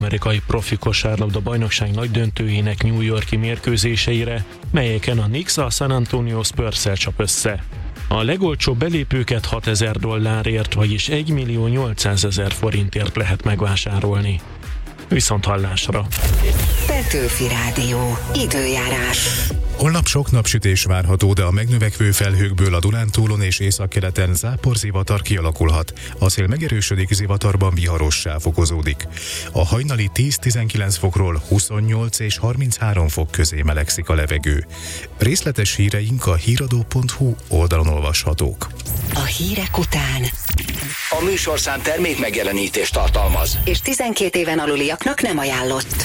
amerikai profi kosárlabda bajnokság nagy döntőjének New York-i mérkőzéseire, melyeken a Knicks a San Antonio Spurs-szel csap össze. A legolcsóbb belépőket $6,000, vagyis 1.800.000 forintért lehet megvásárolni. Viszonthallásra! Petőfi Rádió. Időjárás. Holnap sok napsütés várható, de a megnövekvő felhőkből a Dunántúlon és északkeleten záporzivatar kialakulhat. A szél megerősödik, zivatarban viharossá fokozódik. A hajnali 10-19 fokról 28 és 33 fok közé melegszik a levegő. Részletes híreink a híradó.hu oldalon olvashatók. A hírek után A műsorszám termék megjelenítést tartalmaz, és 12 éven aluliaknak nem ajánlott.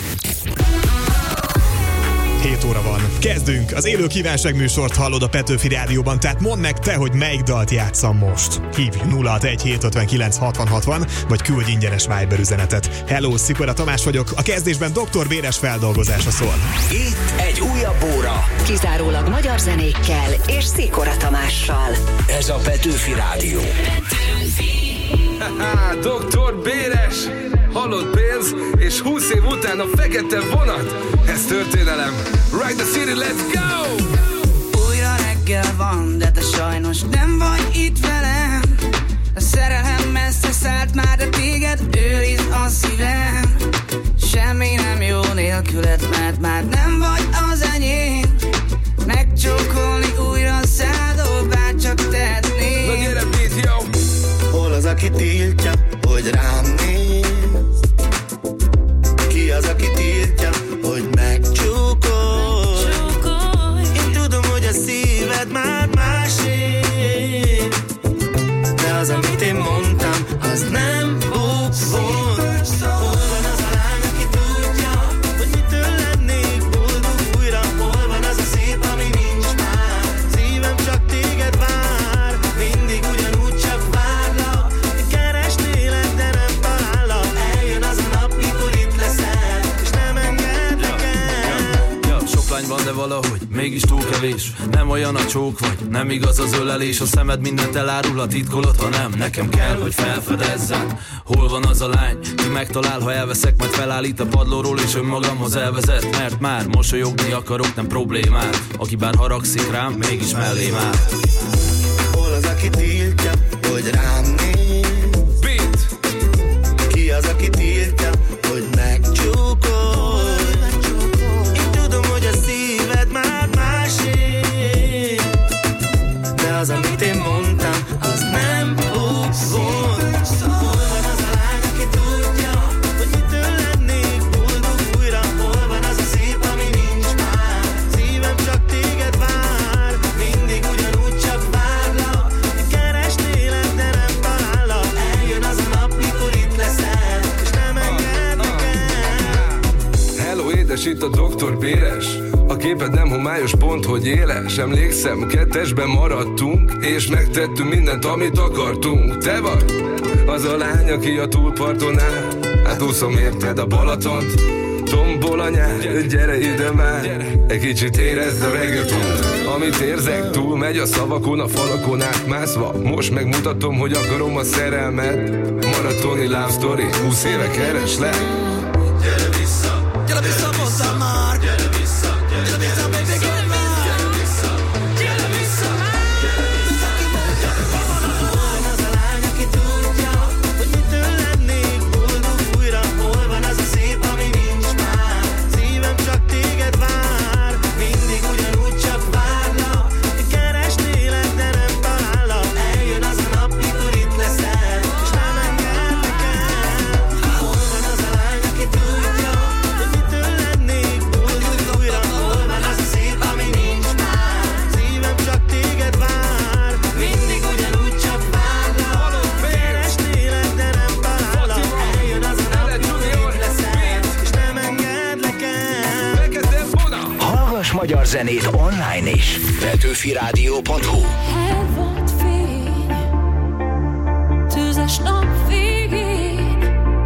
7 óra van. Kezdünk! Az élő kívánság műsort hallod a Petőfi Rádióban, tehát mondd meg te, hogy melyik dalt játsszam most. Hívj 061-759-6060, vagy küldj ingyenes Viber üzenetet. Hello, Szikora Tamás vagyok, a kezdésben Dr. Béres feldolgozása szól. itt egy újabb óra. Kizárólag magyar zenékkel és Szikora Tamással. Ez a Petőfi Rádió. Dr. Béres, halott pénz, és 20 év után a fekete vonat. Ez történelem. Ride the city, let's go! Újra reggel van, de te sajnos nem vagy itt velem. A szerelem messze szállt már, de téged őriz a szívem. Semmi nem jó nélküled, mert már nem vagy az enyém. Megcsókolni újra szádol, bárcsak tehetnék. Na gyere, beat, yo! Hol az, aki tiltja, hogy rám néz? Ki az, aki tiltja, hogy megcsókolj? Én tudom, hogy a szíved már másé, de az, amit én mondtam, az nem buksz volt. Hol van az a lány, aki tudja, hogy mitől lennék boldog újra? Hol van az a szép, ami nincs már? Szívem csak téged vár, mindig ugyanúgy csak várlak. Keresnélek, de nem talállak. Eljön az a nap, mikor itt leszel, és nem engedlek el. Sok lány van, de valahogy mégis túl kevés. Nem olyan a csók vagy, nem igaz az ölelés. A szemed mindent elárul, a titkolod, ha nem. Nekem kell, hogy felfedezzem. Hol van az a lány, ki megtalál, ha elveszek, majd felállít a padlóról, és önmagamhoz elvezet. Mert már mosolyogni akarok, nem problémát. Aki bár haragszik rám, mégis mellém áll. Hol az, aki tiltja, hogy rám néz? Beat! Ki az, aki tiltja, hogy megcsókolj? Én tudom, hogy a szíved már másé, de az, amit én mondtam, az nem buksz volt. Hol van az a lány, aki tudja, hogy mitől lennék boldog újra? Hol van az a szép, ami nincs már? Szívem csak téged vár, mindig ugyanúgy csak várlak. Keresnélek, de nem talállak. Eljön az a nap, mikor itt leszel, és nem engedlek el. Hello, édes, itt a Dr. Béres. A képed nem homályos, pont hogy éles. Emlékszem, kettesben maradtunk, és megtettünk mindent, amit akartunk. Te vagy az a lány, aki a túlparton áll. Hát úszom érted a Balatont, tombol a nyár. Gyere ide már, egy kicsit érezd a reggaetont. Amit érzek, túl megy a szavakon, a falakon átmászva. Most megmutatom, hogy akarom a szerelmet. Maratoni love story, 20 éve kereslek. Gyere vissza hozzám már. Gyere vissza, baby, gyere már. Gyere vissza. Hol van az a lány, aki tudja, hogy mitől lennék boldog újra? Hol van az a szép, ami nincs már? Szívem csak téged vár, mindig ugyanúgy csak várlak. Keresnélek, de nem talállak. Eljön az a nap, mikor itt leszel, és nem engedlek el. Hol van az a lány, aki tudja, hogy mitől lennék boldog újra? Hol van az a szép, ami nincs már? Szívem csak téged vár, mindig ugyanúgy csak várlak. Keresnélek, de nem talállak. Eljön az a nap, mikor itt leszel, és nem engedlek el. Fekete vonat! Hallgass magyar zenét online is. Petőfirádió.hu. Elvont fény, tüzes nap végén,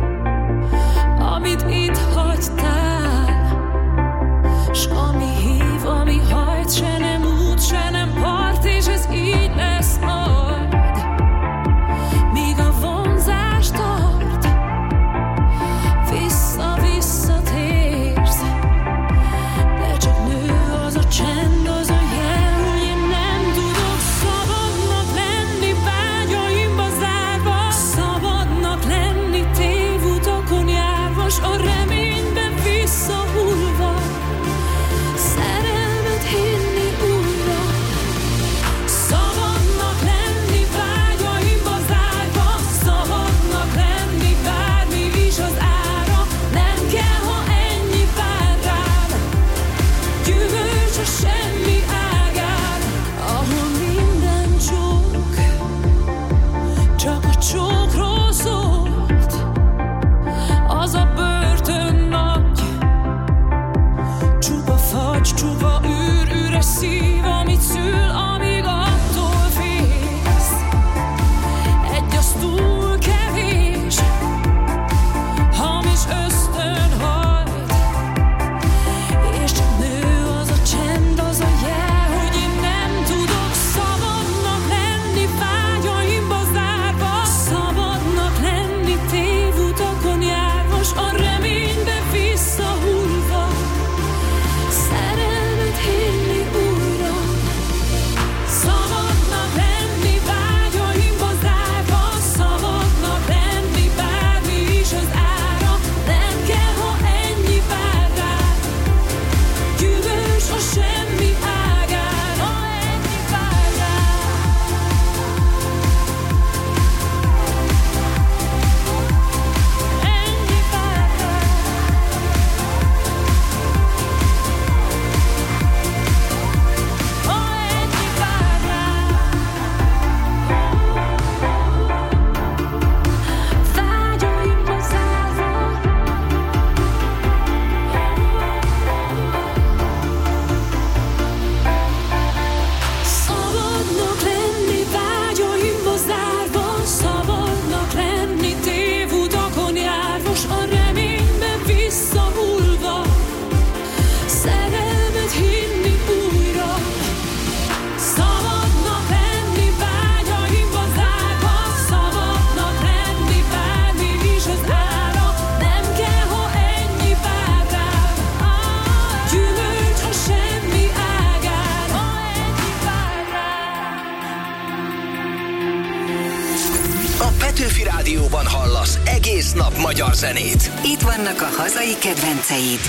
amit itt hagytál, s ami hív, ami hajt, se nem út, se nem part, és ez így lesz majd, míg a vonzás tart. Vissza járvas, a reményben visszahullva, szerelmet hinni újra. Szabadnak lenni vágyaimba zárva, szabadnak lenni bármi is az ára. Nem kell, ha ennyi vár rám, gyümölcs a semmi ágán, ahol minden csók csak a csókról szólt. Az a börtön nagy, csupa fagy, csupa űr, üres szív, amit szül, amíg attól félsz. Egy az túl kevés, hamis ösztön hajt, és csak nő az a csend, az a jel, hogy én nem tudok szabadnak lenni vágyaimba zárva, szabadnak lenni tévutakon járvas, a reménybe visszahullva, szerelmet hinni újra. Szabadnak lenni vágyaimba zárva, szabadnak lenni bármi is az ára. Nem kell, ha ennyi vár rám, gyümölcs a semmi ágán, ha ennyi vár rám. Ennyi vár rám. Ha ennyi vár rám. Vágyaimba zárva, szabadnak lenni vágyaimba zárva, szabadnak lenni tévutakon járvas, a reménybe visszahullva, szerelmet hinni újra. Szabadnak lenni vágyaimba zárva, szabadnak lenni bármi is az ára. Nem kell, ha ennyi vár rám, gyümölcs a semmi ágán, ha ennyi vár rám. A Petőfi Rádióban hallasz egész nap magyar zenét. Itt vannak a hazai kedvenceid.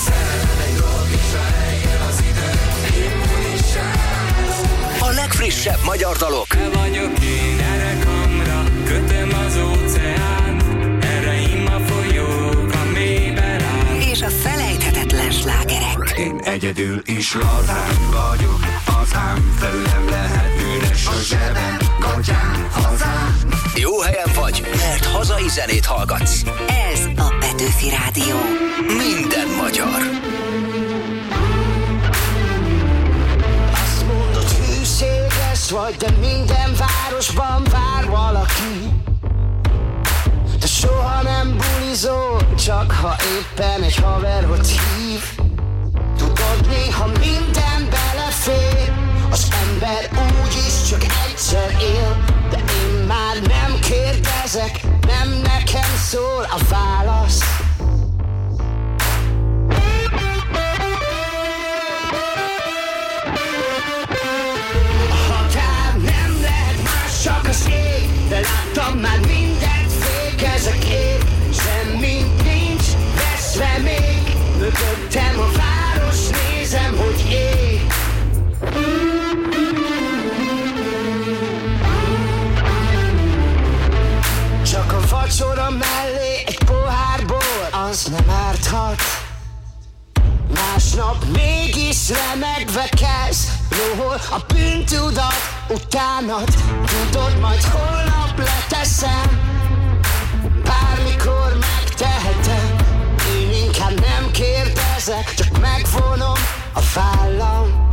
A legfrissebb magyar dalok, Te vagyok én, erre kamra, kötöm az óceánt, erre imma folyók a mélyben áll. És a felejthetetlen slágerek. Én egyedül is lazán vagyok, az ám felülem lehet üres a zsebem, gatyám, hazám. jó helyen vagy, mert hazai zenét hallgatsz. Ez a Petőfi Rádió. Minden magyar. Azt mondod, hűséges vagy, de minden városban vár valaki. De soha nem bulizol, csak ha éppen egy haverot hív. Tudod, néha minden belefér, az ember úgyis csak egyszer él. De én már nem kérdezek, nem nekem szól a válasz. A határ nem lehet más, csak az ég. De láttam már mindent, fékezek én. Semmi nincs veszve még. Mögöttem a város, nézem, hogy ég. Csak a vacsora mellé egy pohár bor, az nem árthat. Másnap mégis remegve kezd rohol a bűntudat utánad. Tudod, majd holnap leteszem, bármikor megtehetem. Én inkább nem kérdezek, csak megvonom a vállam.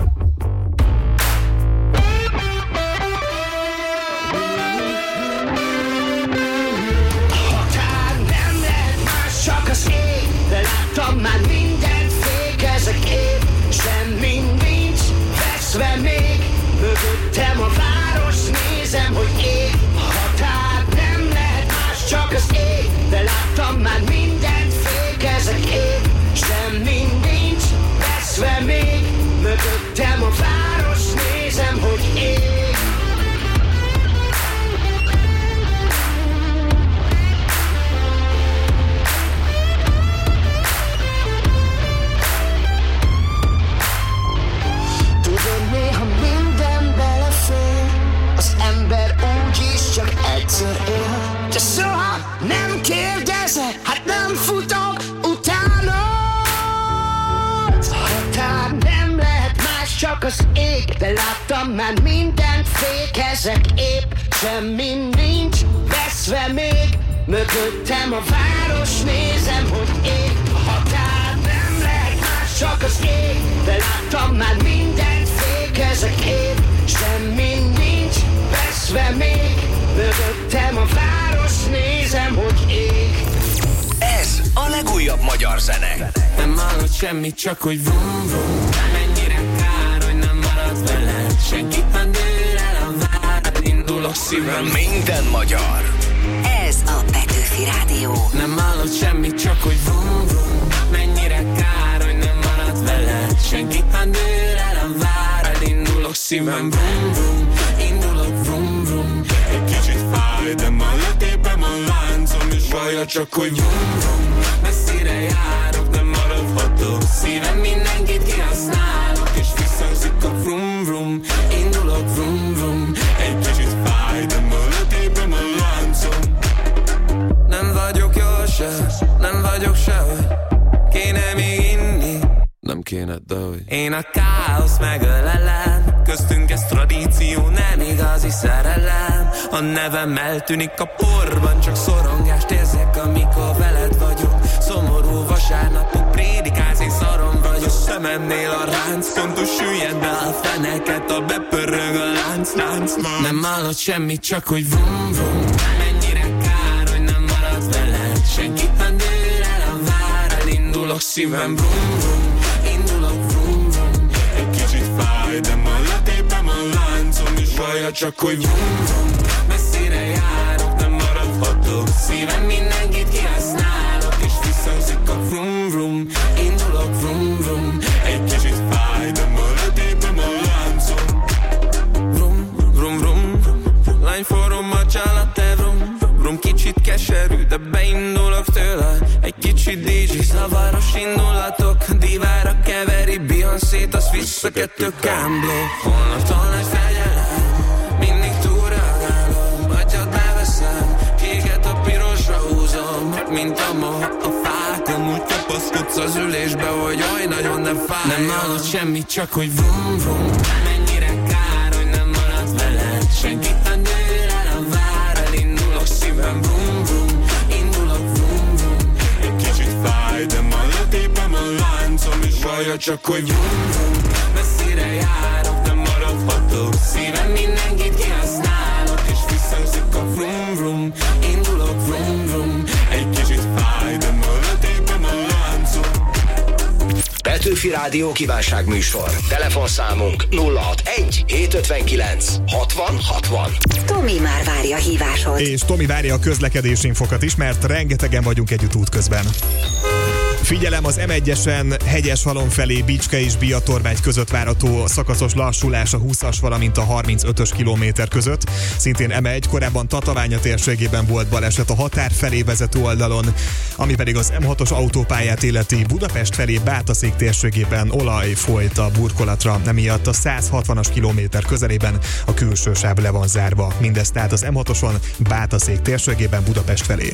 Csak az ég, de láttam már mindent, fékezek én. Semmi nincs veszve még. Mögöttem a város, nézem, hogy ég. A határ nem lehet más, csak az ég. De láttam már mindent, fékezek én. Semmi nincs veszve még. Mögöttem a város, nézem, hogy ég. csak az ég, de láttam már mindent fék, ezek épp semmi nincs veszve még. Mögöttem a város, nézem, hogy ég, a határ nem lehet más, csak az ég, de láttam már mindent fék, ezek épp semmi nincs veszve még. Mögöttem a város, nézem, hogy ég. Ez a legújabb magyar zene. Nem hallod semmit, csak hogy vum vum. Mennyire kár, hogy nem marad veled. Senkit nem dől el a vár. Indulok szívem. Minden magyar. Ez a Petőfi Rádió. Nem hallod semmit, csak hogy vum vum. Mennyire kár, hogy nem marad veled. Senkit nem dől el a vár. Indulok szívem. Vum vum. Indulok vum vum. Egy kicsit fáj, de ma letépem a láncom. És vajon csak hogy vum vum. Messzire járok, de maradhatok. Szívem mindenkit kihasználok. És visszhangzik a vrum vrum. Indulok vrum vrum. Egy kicsit fáj, de ma letépem a láncom. Nem vagyok jól se, nem vagyok sehogy. Kéne még inni, nem kéne, de hogy. Én a káosz megölelem. Köztünk ez tradíció, nem igazi szerelem. A nevem eltűnik a porban, csak szorongást érzek, amikor veled vagyok. Szomorú vasárnapok, prédikálsz, én szarom vagyok. Szememnél a ránc, fontos süllyed be a feneket, a bepörög a lánc. Nem hallod semmit, csak hogy vum vum. Mennyire kár, hogy nem marad veled. Senkit nem dől el a vár. Elindulok szívem, vum vum. Indulok vum vum. Egy kicsit fáj, de ma letépem a láncom. És vajon csak hogy vum vum. Messzire járok, nem maradhatok. Szívem mindenkit kihasználok. És visszhangzik a vrum vrum. Indulok vrum vrum. Egy kicsit fáj, de ma letépem a láncom. Vrum vrum vrum. Lány forrom a csálatte vrum. Vrum kicsit keserű, de beindulok tőle. Egy kicsit DJ, zavaros indulatok. Divára keveri Beyoncé-t, azt vissza kettő kámbló. Holnaptól nagy fegyelem, mindig túlreagálom. Agyad beveszem, kéket a pirosra húzom. Mint a moha a fákon, úgy kapaszkodsz az ülésbe, hogy oly nagyon nem fáj. Nem hallod semmit, csak hogy vum vum. Mennyire kár, hogy nem marad veled. Senkit nem dől el a vár. Elindulok szívem, vum vum. Indulok vum vum. Egy kicsit fáj, de ma letépem a láncom. És vajon csak hogy vum vum. Messzire járok, de maradhatok. Szívem mindenkit kihasználok. És visszhangzik a vrum vrum. Indulok vrum vrum. Egy kicsit fáj, de ma letépem a láncom. Petőfi Rádió kívánságműsor. Telefonszámunk 061 759 60 60. Tomi már várja a hívásod. És Tomi várja a közlekedésinfokat is, mert rengetegen vagyunk együtt útközben. Figyelem, az M1-esen Hegyeshalom felé Bicske és Biatorvágy között várható szakaszos lassulás a 20-as, valamint a 35-ös kilométer között. Szintén M1, korábban Tataványa térségében volt baleset a határ felé vezető oldalon, ami pedig az M6-os autópályát illeti Budapest felé Bátaszék térségében olaj folyt a burkolatra, emiatt a 160-as kilométer közelében a külső sáv le van zárva. Mindez tehát az M6-oson Bátaszék térségében Budapest felé.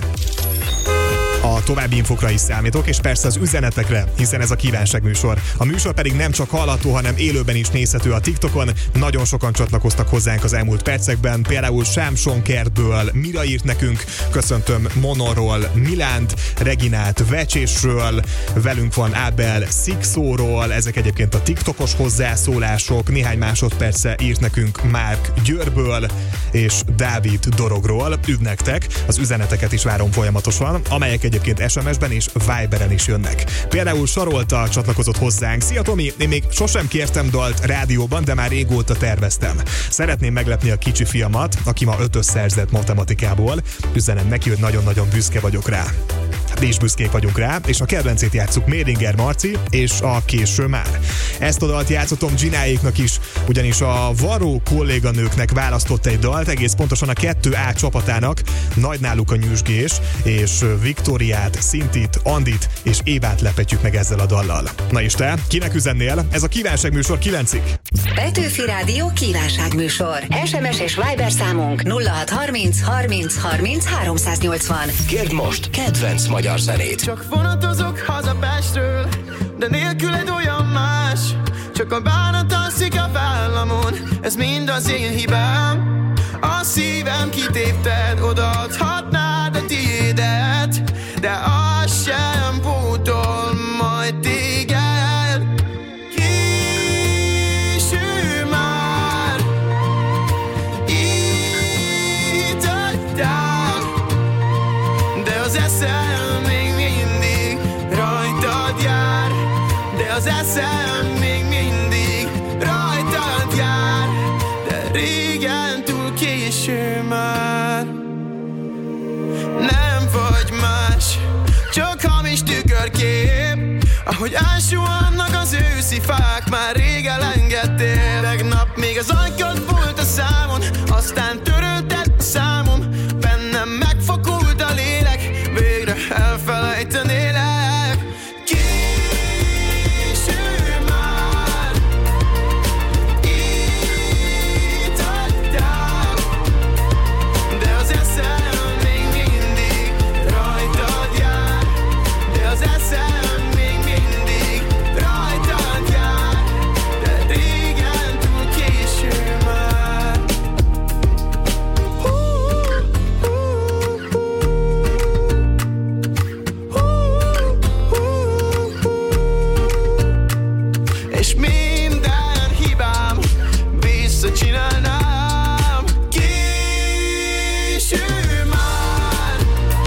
A további infokra is számítok, és persze az üzenetekre, hiszen ez a kívánságműsor. A műsor pedig nem csak hallható, hanem élőben is nézhető a TikTokon. Nagyon sokan csatlakoztak hozzánk az elmúlt percekben, például Sámsonkertből Mira írt nekünk, köszöntöm Monorról Milánt, Reginát Vecsésről, velünk van Ábel Szikszóról, ezek egyébként a TikTokos hozzászólások, néhány másodperce írt nekünk Márk Győrből, és Dávid Dorogról. Nektek az üzeneteket is várom folyamatosan, amelyek egyébként SMS-ben és Viberen is jönnek. Például Sarolta csatlakozott hozzánk. Szia Tomi, én még sosem kértem dalt rádióban, de már régóta terveztem. Szeretném meglepni a kicsi fiamat, aki ma 5-ös szerzett matematikából. Üzenem neki, hogy nagyon-nagyon büszke vagyok rá. Mi is büszkék vagyunk rá, és a kedvencét játsszuk Médinger Marci, és a Késő már. Ezt a dalt játszottam Gináéknak is, ugyanis a Varó kolléganőknek választott egy dalt, egész pontosan a 2A csapatának, nagy náluk a nyüzsgés, és Viktóriát, Szintit, Andit és Évát lepetjük meg ezzel a dallal. Na és te, kinek üzennél? Ez a kívánságműsor 9-ig. Petőfi Rádió kívánságműsor. SMS és Viber számunk 0630 30 30 380. Kérd most kedvenc magyar zenét. Csak vonatozok haza Pestről, de nélküled olyan más. Csak a bánat alszik a ez mind az én hibám. A szívem kitépted, odaadhatnád a tiédet, de az sem pótol majd téged. Késő már, itt hagytál, de az eszem még mindig rajtad jár, de az eszem még mindig rajtad jár, de régen túl késő már. Nem vagy más, csak hamis tükörkép, ahogy elsuhannak az őszi fák, már rég elengedtél. Tegnap még az ajkad volt a számon, aztán törölted a számom. Bennem megfakult a lélek, végre elfelejtenélek. Késő már, itt hagytál, de az eszem még mindig rajtad jár, de az eszem még mindig rajtad jár, de régen túl késő már. És minden hibám visszacsinálnám. Késő már,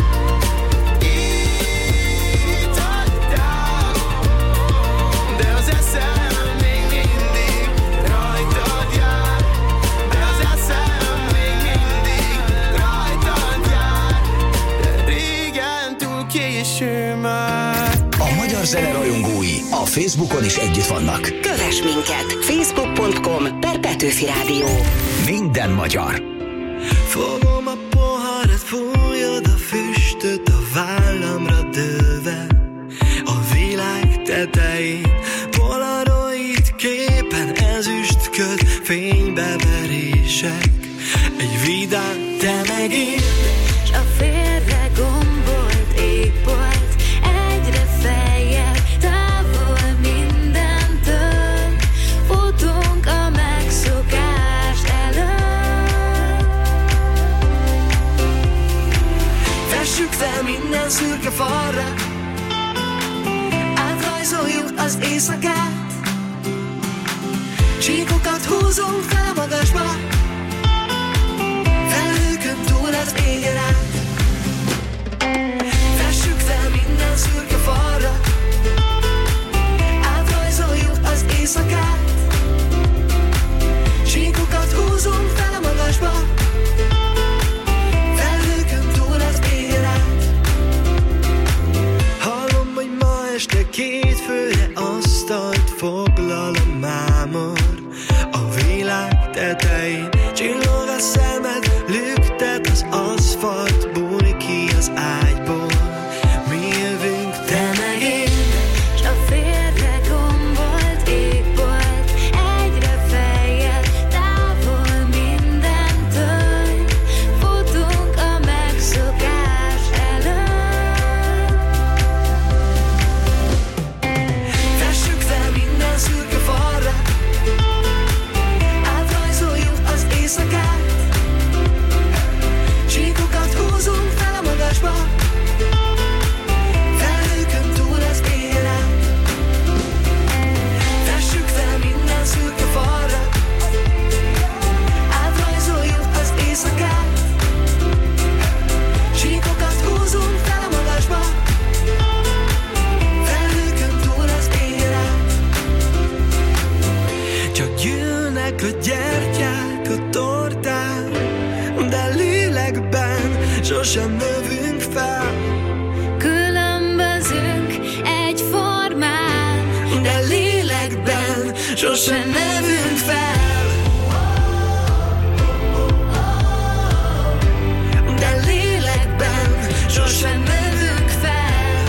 itt hagytál, de az eszem még mindig rajtad jár, de az eszem még mindig rajtad jár, de régen túl késő már. A magyar zene rajongói a Facebookon is együtt vannak. Kövess minket! Facebook.com/Petőfi Rádió. Minden magyar. Fogom a poharat, fújod a füstöt a vállamra dőve. A világ tetején polaroid képen ezüstköd, fénybeverések. Egy vidám te megint, S a félre gombolt égbolt egyre feljebb, távol mindentől, futunk a megszokás előtt. fessük fel minden szürke falra, átrajzoljuk az éjszakát, csíkokat húzunk fel magasba, felhőkön túl az égen át. Fessük fel minden szürke falra, átrajzoljuk az éjszakát, csíkokat húzunk fel magasba, felhőkön túl az égen át. Hallom, hogy ma este két főre asztalt foglal a mámor. A világ tetején csillog a szemed, lüktet az aszfalt, bújj ki az ágyból. Mi jövünk, te meg én. S a félre gombolt égbolt egyre feljebb, távol mindentől, futunk a megszokás előtt. Fessük fel minden szürke falra, átrajzoljuk az éjszakát, csíkokat húzunk fel a magasba, felhőkön túl az égen át. Fessük fel minden szürke falra, átrajzoljuk az éjszakát, csíkokat húzunk fel a magasba, felhőkön túl az égen át. Csak gyűlnek a gyertyák a tortán, de lélekben sosem növünk fel. Különbözünk egyformán, De lélekben sosem növünk fel. De lélekben sosem növünk fel.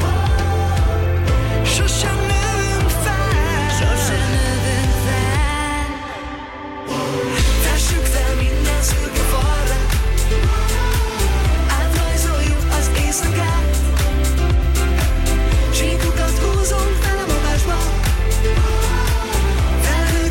Sosem növünk fel. sosem növünk fel. Fessük fel minden szürke falra, átrajzoljuk az éjszakát, csíkokat húzunk fel a magasba, felhőkön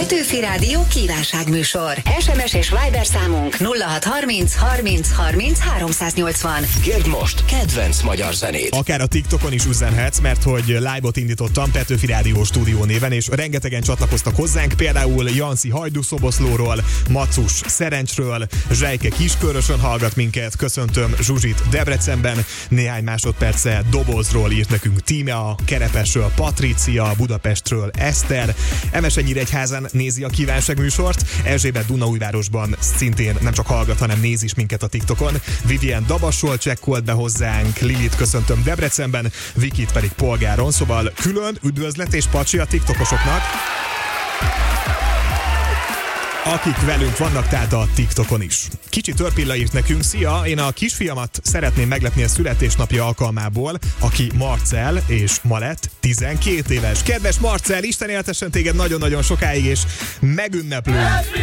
Petőfi Rádió kívánságműsor. SMS és Viber számunk 0630 30 30 380. Kérd most kedvenc magyar zenét. Akár a TikTokon is üzenhetsz, mert hogy live-ot indítottam Petőfi Rádió stúdió néven, és rengetegen csatlakoztak hozzánk, például Janci Hajdú-Szoboszlóról, Macus Szerencsről, Zsejke Kiskörösön hallgat minket, köszöntöm Zsuzsit Debrecenben, néhány másodperce Dobozról írt nekünk Tímea, Kerepesről Patrícia, Budapestről Eszter, Emesennyíregyházán nézi a kívánságműsort, Erzsébet Dunaújvárosban szintén nem csak hallgat, hanem néz is minket a TikTokon, Vivien Dabasról csekkolt be hozzánk, Lilit köszöntöm Debrecenben, Vikit pedig Polgáron, szóval külön üdvözlet és pacsi a TikTokosoknak, akik velünk vannak, tehát a TikTokon is. Kicsi Törpilla írt nekünk, szia, én a kisfiamat szeretném meglepni a születésnapja alkalmából, aki Marcel, és ma lett 12 éves. Kedves Marcel, Isten éltessen téged nagyon-nagyon sokáig, és megünneplünk!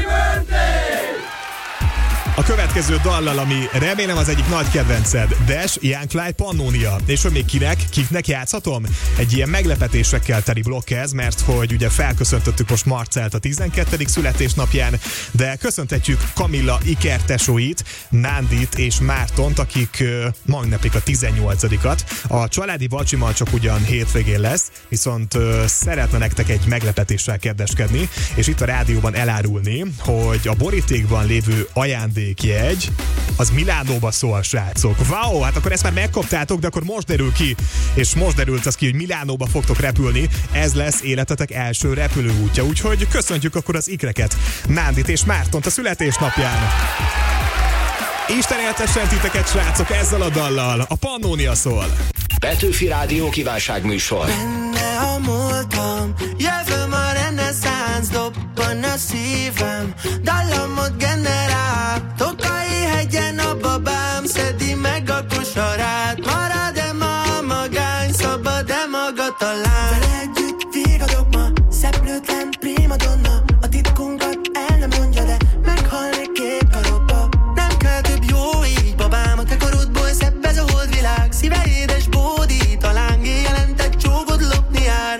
A következő dallal, ami remélem az egyik nagy kedvenced, Dash, Young Fly, Pannonia. És hogy még kiknek játszhatom? Egy ilyen meglepetésekkel teli blokk ez, mert hogy ugye felköszöntöttük most Marcelt a 12. születésnapján, de köszöntetjük Kamilla ikertesóit, Nándit és Mártont, akik ma ünneplik a 18-at. A családi vacsimal csak ugyan hétvégén lesz, viszont szeretne nektek egy meglepetéssel kedveskedni, és itt a rádióban elárulni, hogy a borítékban lévő ajándékjegy az Milánóba szól, srácok. Wow, hát akkor ezt már megkaptátok, de akkor most derül ki, és most derült az ki, hogy Milánóba fogtok repülni. Ez lesz életetek első repülőútja, úgyhogy köszöntjük akkor az ikreket, Nándit és Mártont a születésnapján. Isten éltessen titeket, srácok, ezzel a dallal. A Pannonia szól. Petőfi Rádió kívánságműsor. Benne a múltam, jövőm a reneszánsz, dobban a szívem, dallamot generál, Tokai hegyen a babám, szedi meg a kosarát, marad-e ma a magány, szabad-e maga talán? Vele együtt vigadok ma, szeplőtlen primadonna, a titkunkat el nem mondja, de meghalnék két karobba. Nem kell több jó így, babám, a te korodból szebb ez a holdvilág, szíve édes bódít, a lángé jelentett csókod lopni jár.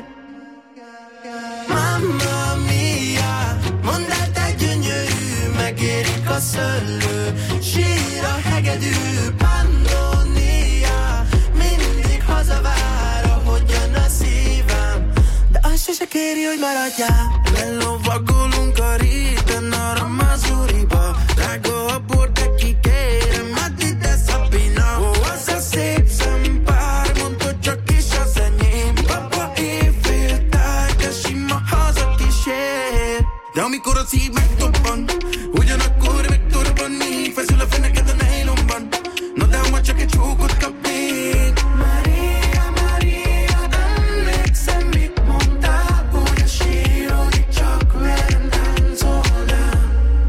Mamma mia, mondd el te gyönyörű, megérik a szöllő, sír a hegedű, Pannonia, mindig hazavár, ahogyan a szívem, de azt se kéri, hogy maradjál. Lelovagolunk a réten, arra Mazuriba, drága a bor, de kikérem, addig de Szabina. Ó, az a szép szempár, mondd, hogy csak is az enyém, papa éjféltáj, de sima haza kísér. De amikor a szív megdobban, ugyanakkor megtorban, még feszül a feneked a nejlomban. No, de ha ma csak egy csókot kapnék. Maria, Maria, emlékszem, mit mondtál, hogy a sírodik csak velem táncolnál.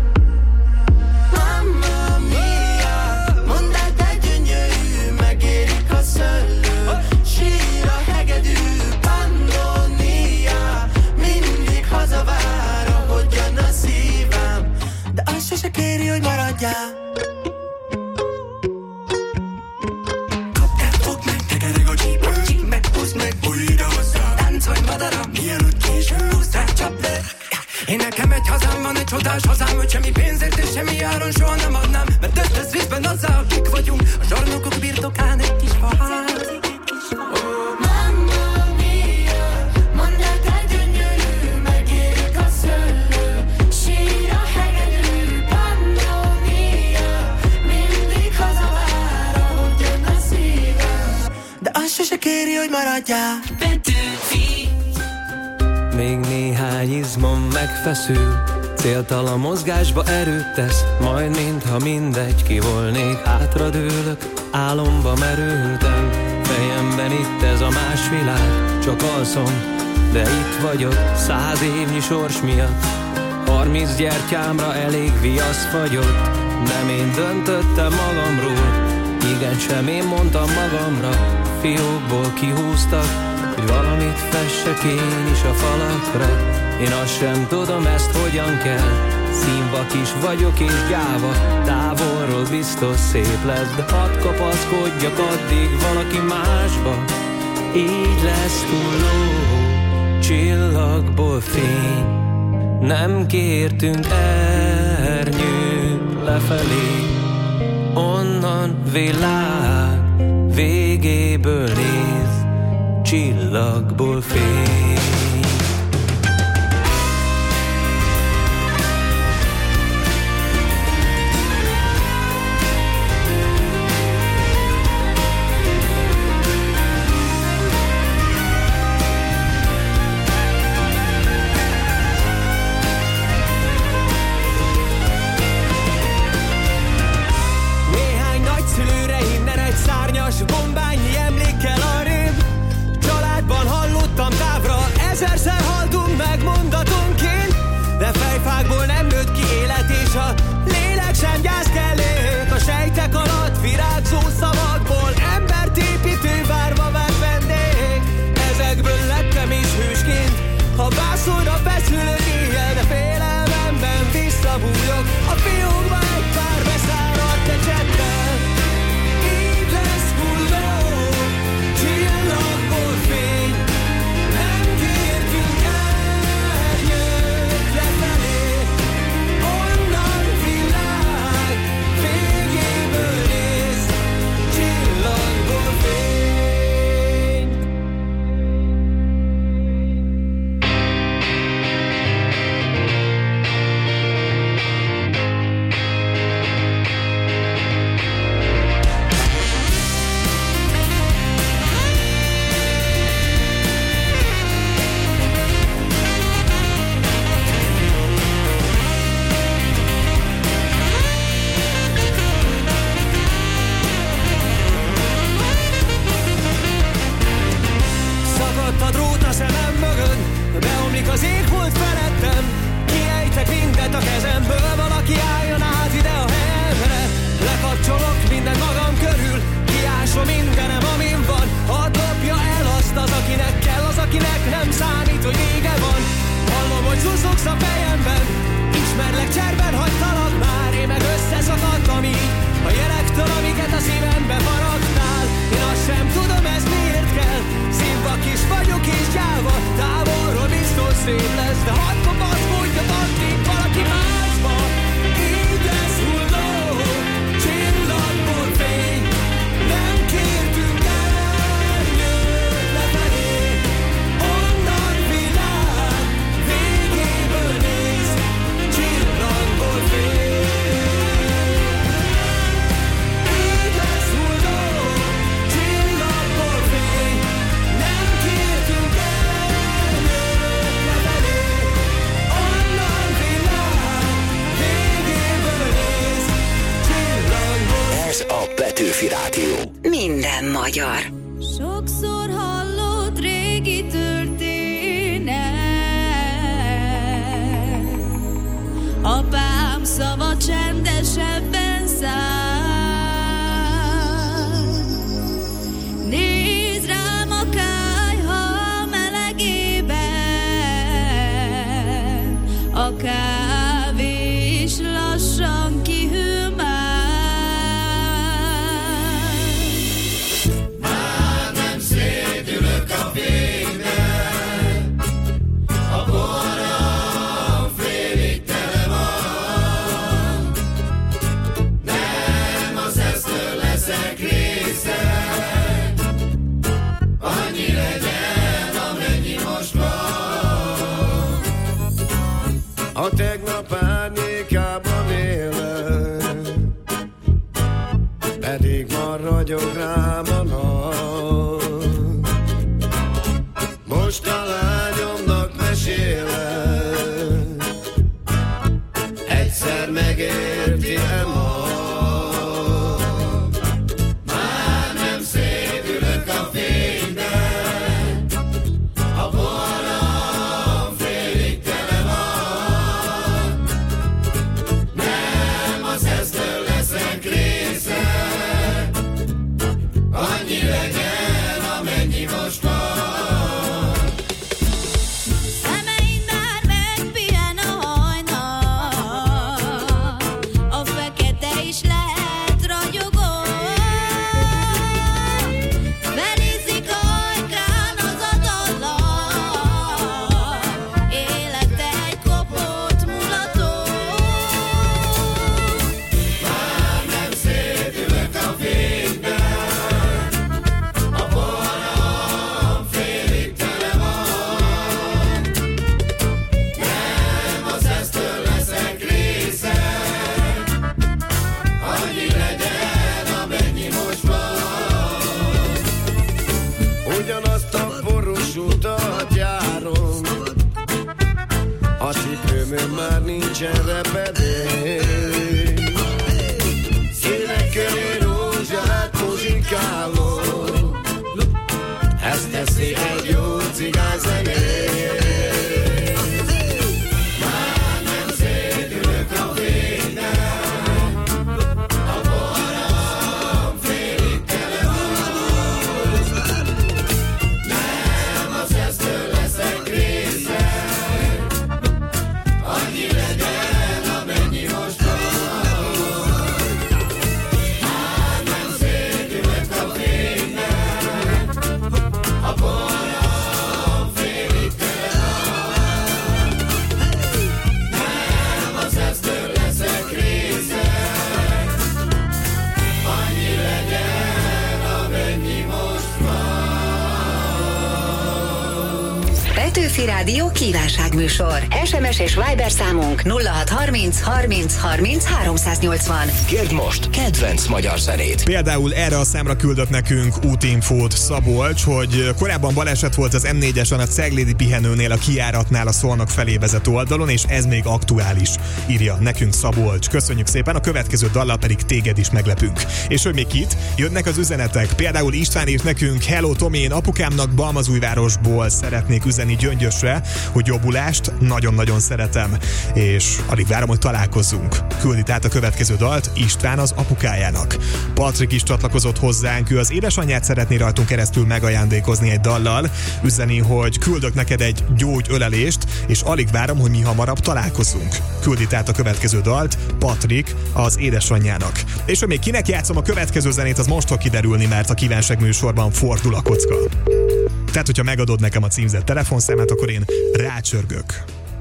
Mamma mia, mondd el te gyönyörű, megérik a szöllő, sír a hegedű, Pannonia, mindig hazavár, ahogyan a szívem, de azt se kéri, hogy maradjál. Kaptál, fogd meg, tekereg a csípő, csíp meg, húzd meg, bújj ide hozzá, táncolj madaram, mielőtt késő, húzd rá, csapd le. Én nekem egy hazám van, egy csodás hazám, hogy semmi pénzért és semmi áron soha nem adnám, mert ösztöz vízben azzá, akik vagyunk, a zsarnokok birtokán egy kis faház. Mamma mia, mondd el te gyönyörű, megérik a szöllő, sír a hegedű, Pannonia, mindig hazavár, ahogyan a szívem, de azt se kéri, hogy maradjál. Petőfi. Még néhány izmom megfeszül, céltalan mozgásba erőt tesz, majd mintha mindegy, ki volnék, hátradőlök, álomba merültem, fejemben itt ez a más világ, csak alszom, de itt vagyok, 100 évnyi sors miatt, 30 gyertyámra elég viasz fagyott, nem én döntöttem magamról, igen, sem én mondtam magamra, fiókból kihúztak, hogy valamit fessek én is a falakra. Én azt sem tudom, ezt hogyan kell, színvak is vagyok és gyáva, távolról biztos szép lesz, de hadd kapaszkodjak addig valaki másba. Így lesz túl ló, csillagból fény, Nem kértünk ernyőt lefelé, onnan világ végéből néz, csillagból fény. Bombányi emlékkel arrébb, családban hallottam távra, ezerszer haltunk meg mondatonként, de fejfákból nem nőtt ki élet, és a lélek sem gyászkellék. A sejtek alatt virágzó szavakból embert építő várva várt vendég. Ezekből lettem is hősként, ha vászonra feszülök éjjel, de félelmemben visszabújok a fiókba egy pár beszáradt ecsettel. Csillagból fény, nem kértünk ernyőt lefelé, onnan világ végéből néz, csillagból fény. A drót a szemem mögön, beomlik az égbolt felettem, kiejtek mindent a kezemből, valaki álljon át ide a helyemre. Lekapcsolok mindent magam körül, kiásom mindenem, amin van, hadd dobja el azt az, akinek kell, az, akinek nem számít, hogy vége van. Hallom, hogy szuszogsz a fejemben, ismerlek, cserben hagytalak már, én meg összeszakadtam így a jelektől, amiket a szívembe faragtál. Én azt sem tudom, ez miért kell, szívvak is vagyok és gyáva, távolról biztos szép lesz, de hadd kopaszkodjak addig valaki másba. Így lesz hulló, csillagból fény, nem kértünk ernyőt lefelé, onnan világ végéből néz, csillagból fény. Így lesz hulló, csillagból fény, nem kértünk ernyőt lefelé, onnan világ végéből néz, csillagból fény. Ez a Petőfi Rádió. Minden magyar. Sokszor hallott régi történet, apám szava csendesebben száll. Nézd rám a kályha melegében, a kávé is lassan kihűl már. Már nem szédülök a fényben, a borom félig tele van. Nem az esztől leszek része, annyi legyen, amennyi most van. A tegnap árnyékában élek, pedig ma ragyog rám a nap. Most a lányomnak mesélek, egyszer megérti-e ma. Már nem szédülök a fényben, a borom félig tele van. Nem az esztől leszek része, annyi legyen, amennyi most van. Szemeim már megpihen a hajnal, nincsen repedék. Színek köré rózsát muzsikáló, ezt teszi egy jó cigányzenét. Már nem szédülök a fénynek, a poharam félig tele van. Nem az esztől leszek részeg, annyi legyen, amennyi most van. Már nem szédülök a fénynek, a poharam félig tele van. Nem az esztől leszek részeg, annyi legyen, amennyi most van. Petőfi Rádió kívánságműsor. SMS és Viber számunk 0630 30 30 380. Kérd most kedvenc magyar zenét. Például erre a számra küldött nekünk útinfót Szabolcs, hogy korábban baleset volt az M4-esen a Ceglédi pihenőnél a kijáratnál a Szolnok felé vezető oldalon, és ez még aktuális, írja nekünk Szabolcs. Köszönjük szépen, a következő dallal pedig téged is meglepünk. És hogy még kit? Jönnek az üzenetek. Például István írt nekünk: Hello Tomi, én apukámnak Balmazújvárosból szeretnék üzeni Gyöngyösre, hogy jobbulást, nagyon-nagyon szeretem, és alig várom, hogy találkozzunk. Küldi tehát a következő dalt István az apukájának. Patrik is csatlakozott hozzánk, ő az édesanyját szeretné rajtunk keresztül megajándékozni egy dallal, üzeni, hogy küldök neked egy gyógyölelést, és alig várom, hogy mi hamarabb találkozzunk. Küldi tehát a következő dalt Patrik az édesanyjának. És hogy még kinek játszom a következő zenét, az most fog kiderülni, mert a kívánság műsorban fordul a kocka. Tehát, hogyha megadod nekem a címzett telefonszámát, akkor én rácsörgök.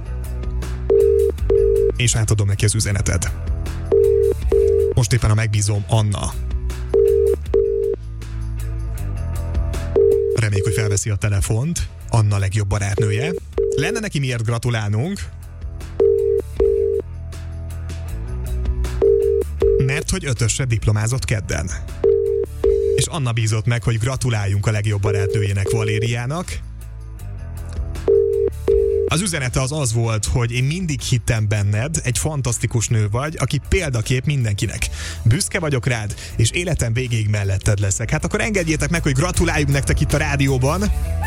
És átadom neki az üzeneted. Most éppen a megbízom Anna. Reméljük, hogy felveszi a telefont. Anna legjobb barátnője. Lenne neki miért gratulálnunk? Mert hogy 5-ösre diplomázott kedden. És Anna bízott meg, hogy gratuláljunk a legjobb barátnőjének, Valériának. Az üzenete az volt, hogy én mindig hittem benned, egy fantasztikus nő vagy, aki példakép mindenkinek. Büszke vagyok rád, és életem végéig melletted leszek. Hát akkor engedjétek meg, hogy gratuláljunk nektek itt a rádióban.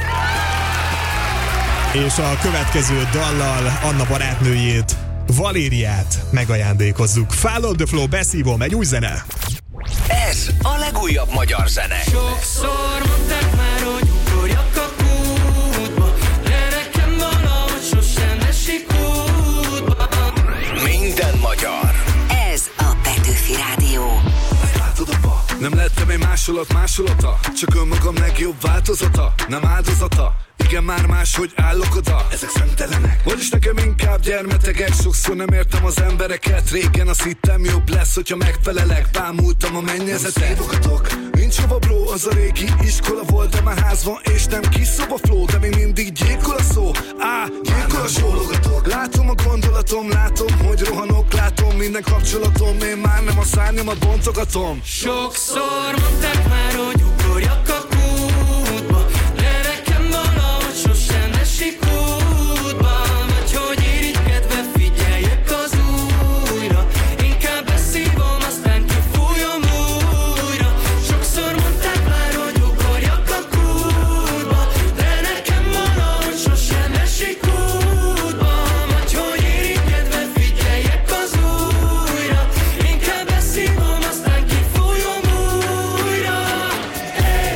És a következő dallal Anna barátnőjét, Valériát megajándékozzuk. Follow the Flow, beszívom, egy új zene. Ez a legújabb magyar zene. Sokszor mondták már, hogy ugorjak a kútba, de nekem valahogy sosem esik útba. Minden magyar. Ez a Petőfi Rádió. Nem lettem egy másolata, csak önmagam legjobb változata. Nem áldozata, igen már máshogy állok oda. Ezek szemtelenek, vagyis nekem inkább gyermetegek. Sokszor nem értem az embereket, régen azt hittem jobb lesz, hogyha megfelelek. Bámultam a mennyezetet, nincs hova bro, az a régi iskola volt, de már ház van és nem kis szoba flow. De még mindig gyilkol a szó, gyilkol a sólogatok. Látom a gondolatom, látom, hogy rohanok, látom minden kapcsolatom, én már nem a szárnyamat bontogatom. Sokszor mondták már, hogy ugorjak a kútba, de nekem valahogy sosem esik útba. Vagy hogy irigykedve figyeljek az újra, inkább beszívom, aztán kifújom újra. Sokszor mondták már, hogy ugorjak a kútba, de nekem valahogy sosem esik útba. Vagy hogy irigykedve figyeljek az újra, inkább beszívom, aztán kifújom újra. Hey,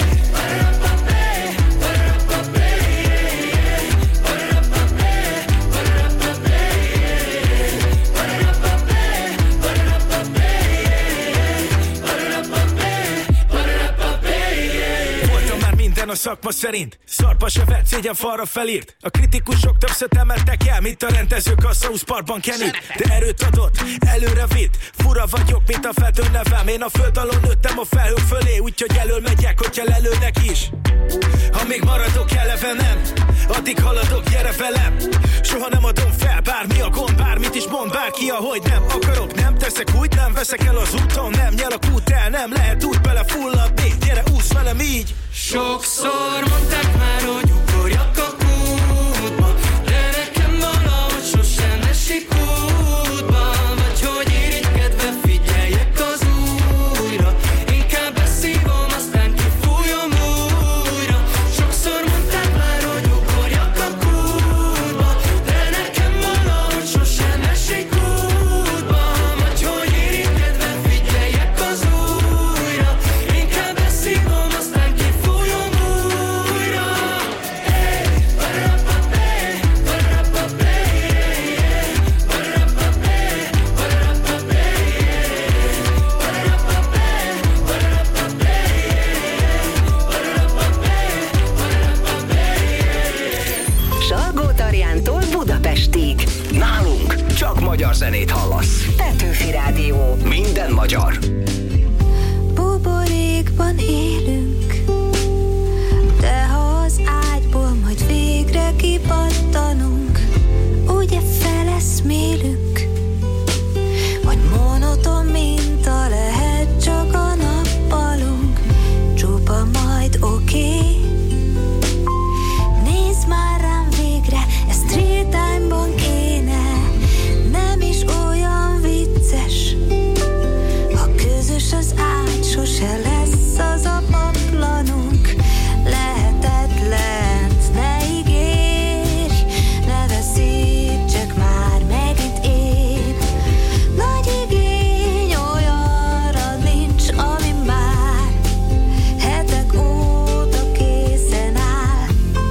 a szakma szerint. Szarpa se vett, szégyen falra felírt. A kritikusok többször emeltek el, mint a rendezők a South Parkban Kennyt. De erőt adott, előre vitt. Fura vagyok, mint a feltő nevem. Én a föld alól nőttem a felhők fölé, úgyhogy elől megyek, hogyha lelőnek is. Ha még maradok eleve nem, addig haladok, gyere velem. Soha nem adom fel, bármi a gond, bármit is mond bárki, ahogy nem akarok. Nem teszek úgy, nem veszek el az úton, nem nyel a kút el, nem lehet úgy belefulladni. Gyere, úsz velem így. Sokszor mondták már, hogy ugorjak a kútba, de nekem valahogy sosem esik útba. zenét hallasz. Petőfi Rádió. Minden magyar. Buborékban élünk, de ha az ágyból majd végre kipattanunk, ugye feleszmélünk, vagy monoton minta lehet csak a nappalunk, csupa majd oké. Nézd már rám végre, ez Street Time-ban kéne, nem is olyan vicces, ha közös az ágy, sose lesz az a paplanunk. Lehetetlent ne ígérj, ne veszítsek már megint épp. Nagy igény olyanra nincs, ami már hetek óta készen áll.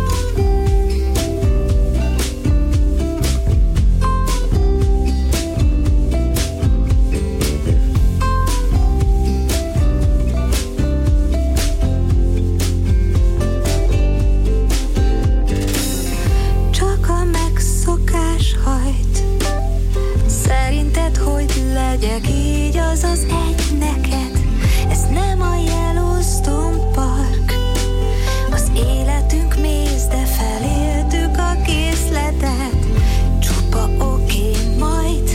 Csak a megszokás hajt. Szerinted, hogy legyek így, az az egy neked? Ez nem a Yellowstone Park. Az életünk méz, de feléltük a készletet. Csupa oké, majd.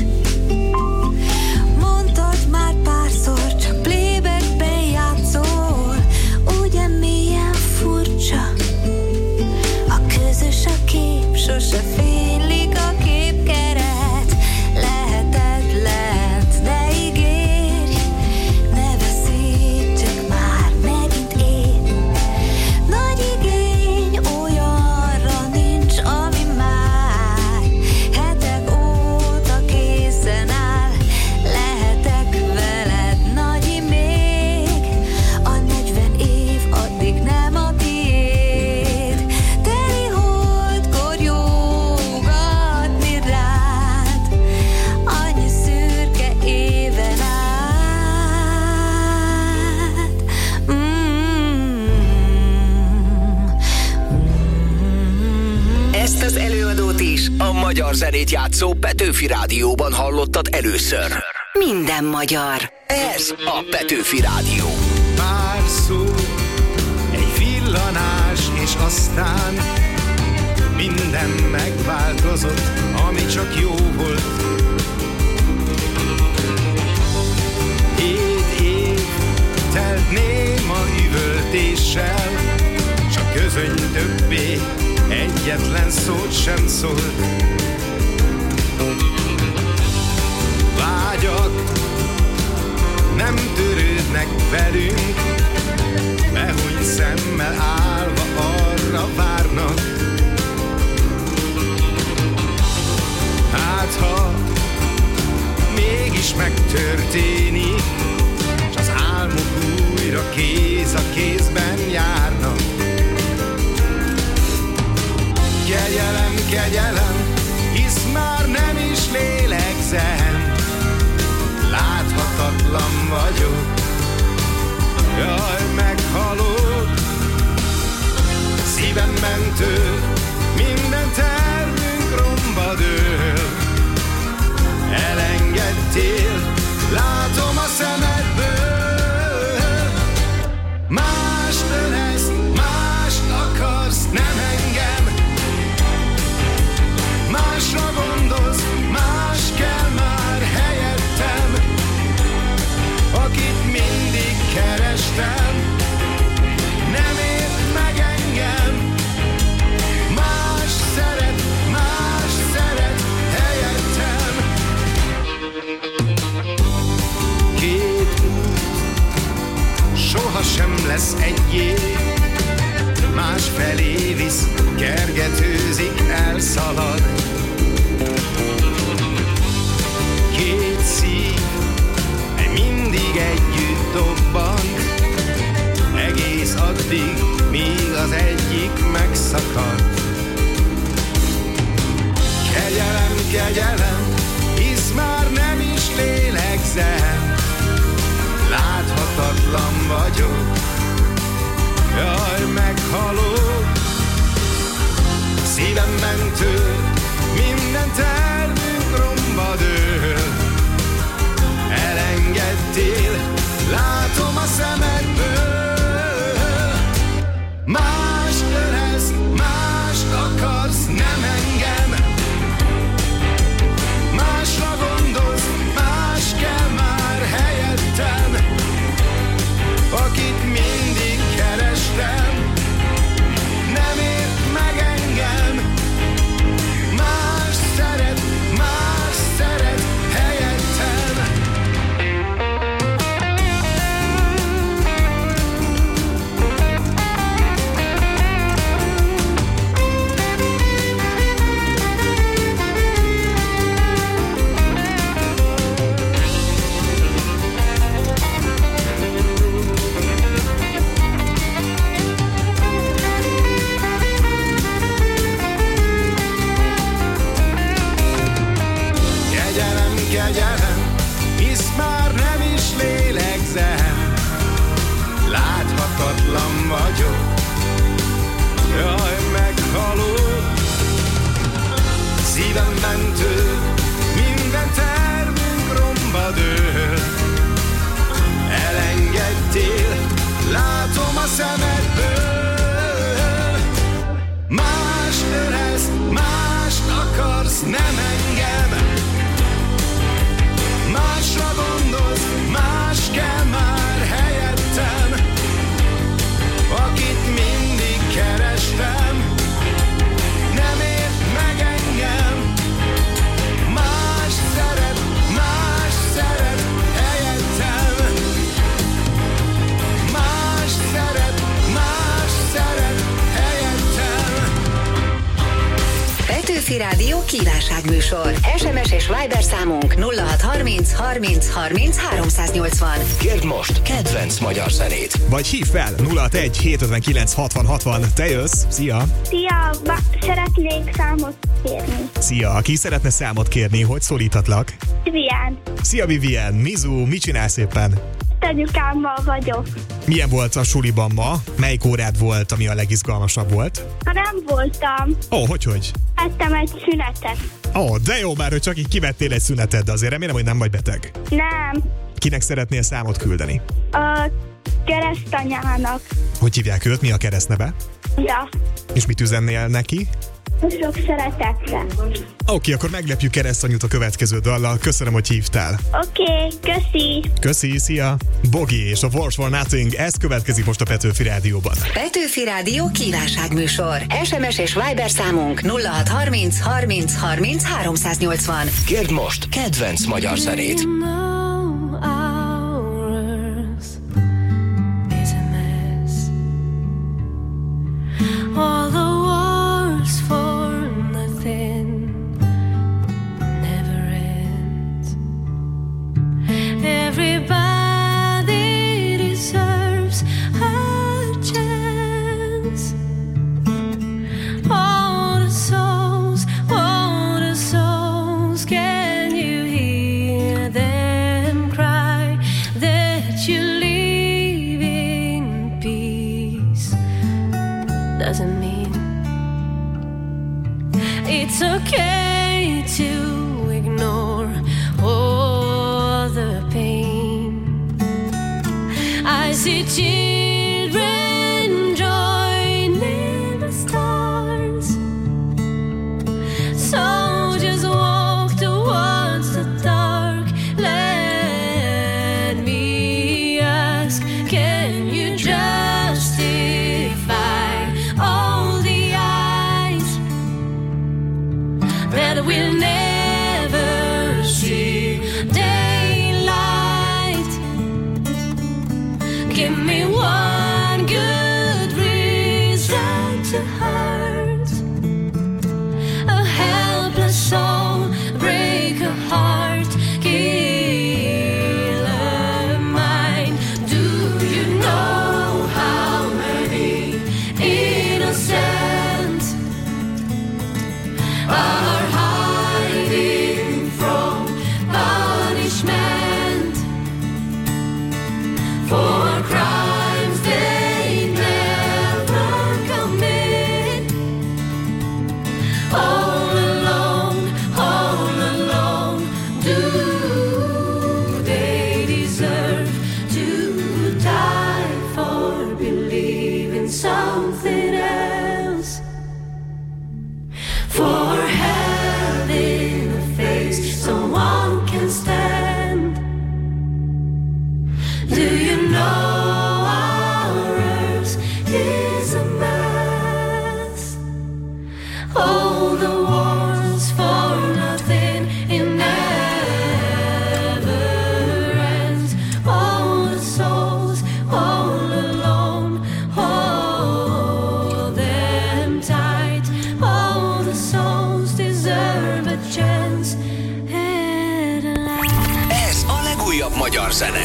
Mondtad már párszor, csak playbackben játszol. Ugye milyen furcsa? A közös a kép, sose fénylik a képkeret. Lehetetlent ne ígérj, ne veszítsek már megint én. Nagy igény olyanra nincs, ami már hetek óta készen áll. Lehetek veled, nagyi, még a 40 év addig nem a tiéd. Teli holdkor jógatni rád, annyi szürke éven át. Ezt az előadót is a magyar zenét játszó Petőfi Rádióban hallottad először. Minden magyar. Ez a Petőfi Rádió. Pár szó, egy villanás, és aztán minden megváltozott, ami csak jó volt. 7 év telt néma üvöltéssel, s a közöny többé egyetlen szót sem szólt. Vágyak nem törődnek velünk, behúny szemmel állva arra várnak. Hát ha mégis megtörténik, s az álmok újra kéz a kézben járnak. Kegyelem, kegyelem, hisz már nem is lélegzem, láthatatlan vagyok, jaj, meghalok. Szívemben tör, minden tervünk romba dől. Elengedtél, látom a szemedből. Mást ölesz, mást akarsz, nem engem. Másra gondolsz, más kell már helyettem, akit mindig kerestem, nem ért meg engem. Más szeret helyettem. Két út sohasem lesz egyé, más felé visz, kergetőzik, elszalad. Két szív mindig együtt dobban, egész addig, míg az egyik megszakad. Kegyelem, kegyelem, hisz már nem is lélegzem, láthatatlan vagyok, jaj, meghalok. Szívemben tör, minden tervünk romba romba dől. Elengedtél, látom a szemedből. Más ölesz, mást akarsz, nem engem. Másra gondolsz, más kell már helyettem. Akit mindig kerestem, nem ért meg engem. Más szeret helyettem. Kegyelem, hisz már nem is lélegzem. Láthatatlan vagyok, jaj, meghalok. Szívemben től, minden tervünk romba dől. Elengedtél, látom a szemedből. Más ölesz, mást akarsz, nem engem. Másra gondolsz, más kell már helyettem. Akit mindig kerestem, nem ért meg engem. Más szeret helyettem. Más szeret helyettem. Petőfi Rádió kívánságműsor. SMS és Viber számunk 0630 30 30 380. Kérd most kedvenc magyar zenét. Vagy hív fel 061 759 60 60. Te jössz. Szia! Szia! Szeretnék számot kérni. Szia! Ki szeretne számot kérni? Hogy szólíthatlak? Vivian. Szia Vivian! Mizu, mit csinálsz éppen? Anyukámmal vagyok. Milyen volt a suliban ma? Melyik órád volt, ami a legizgalmasabb volt? Ha nem voltam. Hogy? Ettem egy szünetet. De jó már, hogy csak így kivettél egy szünetet, de azért remélem, hogy nem vagy beteg. Nem. Kinek szeretnél számot küldeni? A keresztanyának. Hogy hívják őt? Mi a keresztneve? Ja. És mit üzennél neki? Sok szeretetre. Oké, akkor meglepjük keresztanyút a következő dallal. Köszönöm, hogy hívtál. Oké, köszi. Köszi, szia. Bogi és a Force for Nothing, ez következik most a Petőfi Rádióban. Petőfi Rádió kívánságműsor. SMS és Viber számunk 0630 30 30 380. Kérd most kedvenc magyar zenét. All the wars for nothing never ends. Everybody deserves a chance. All the souls, can you hear them cry that you live in peace? Doesn't mean it's okay to ignore all the pain. I see children joining the stars. Soldiers walk towards the dark. Let me ask, can you justify all the eyes that will never see daylight? Give me one good reason to hurt a helpless soul, break a heart, kill a mind. Do you know how many innocents are hiding from punishment for crime? legújabb magyar zene.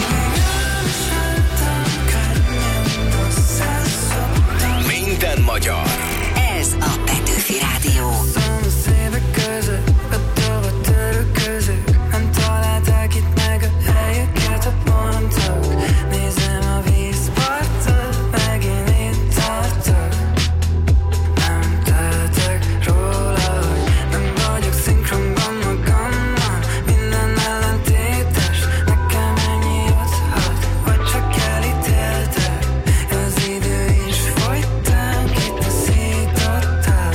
Minden magyar. Ez a Petőfi Rádió. Szomszédek között, a tova török között, nem találták itt meg a helyeket, a pontok. Nézem a vízpartot, megint itt tartok. Nem tehetek róla, hogy nem vagyok szinkronban magammal. Minden ellentétes, nekem ennyi juthat, vagy csak elítéltek. Az idő is folytán kitaszítottál.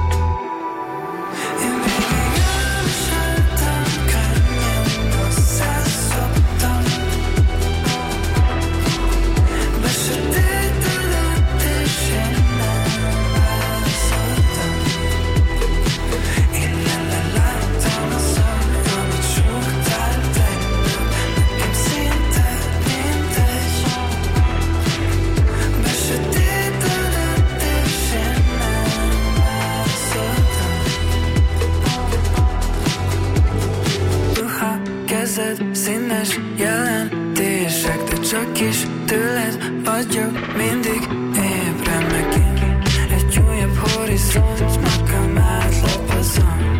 Én végig elviseltem, könnyen hozzászoktam. Besötétedett és én nem válaszoltam. Én leláttam a szom, amit súgtál tegnap. Nekem szinte mindegy. Besötétedett és én nem válaszoltam. Ruha, kezed, színes jelentések, de csak is tőled vagyok mindig ébren megint. Egy újabb horizont, magam átlapozom.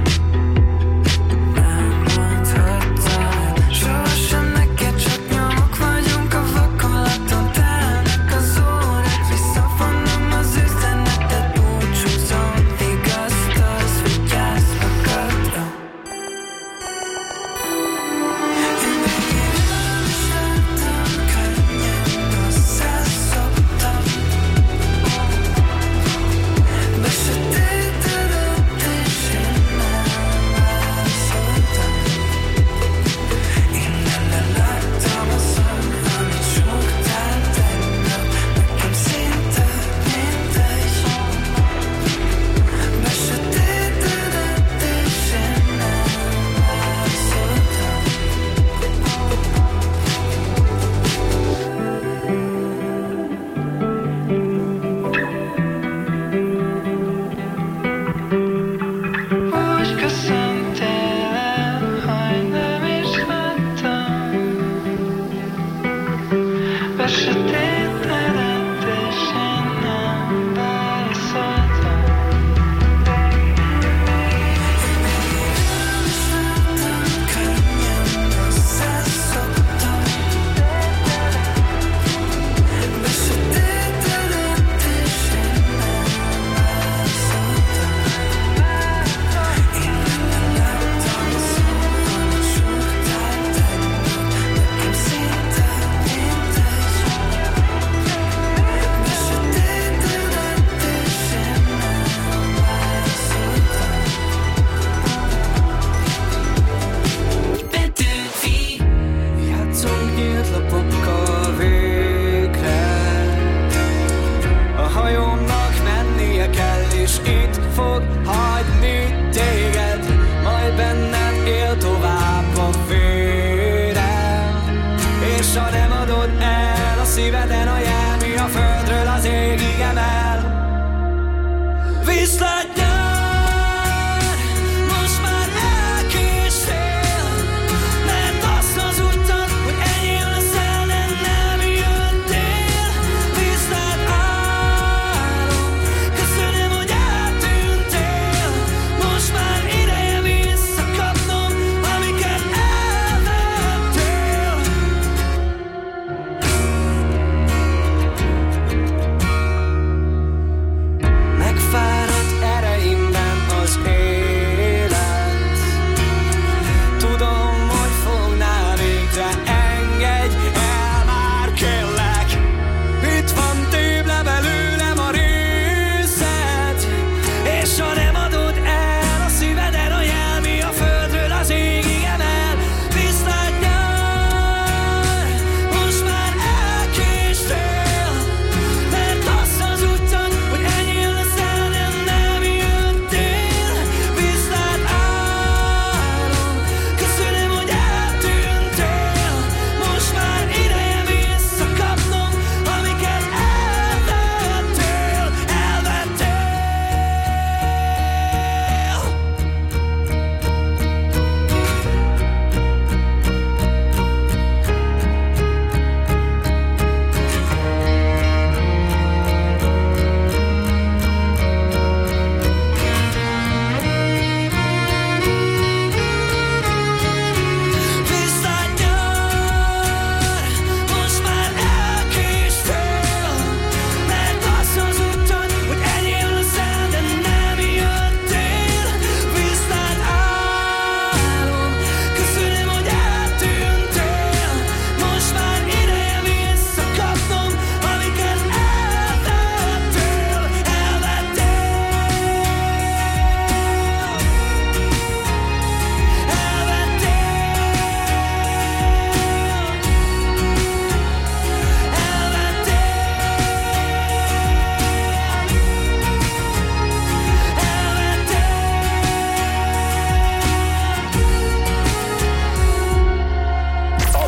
Nem mondhattam, sohasem neked, csak nyomok vagyunk a vakolaton. Telnek az órák, visszavonom az üzenetet, búcsúzom. Vigasztalsz, vigyázz magadra. Én végig elviseltem, könnyen hozzászoktam. Besötétedett és én nem válaszoltam. Én leláttam a szom, amit súgtál tegnap. Nekem szinte mindegy. Besötétedett és én nem Most köszöntél el, hogy nem is láttam. Besötétedett és én nem válaszoltam. Elviseltem, könnyen hozzászoktam. Besötétedett és én nem válaszoltam. Én leláttam a szom, amit súgtál tegnap. Nekem szinte mindegy. Besötétedett és én nem válaszoltam. Petőfi. Játszunk nyílt lapokkal végre. A hajómnak mennie kell, és itt fog hagyni téged. Majd benned él tovább a vérem. És ha nem adod el a szíveden a jel, mi a földről az égig emel. Viszlát nyár, most már elkéstél, mert azt az utat, hogy enyém leszel, de nem jöttél. Viszlát állom, köszönöm, hogy eltűntél. Most már ideje visszakapnom, amiket elvettél. Megfáradt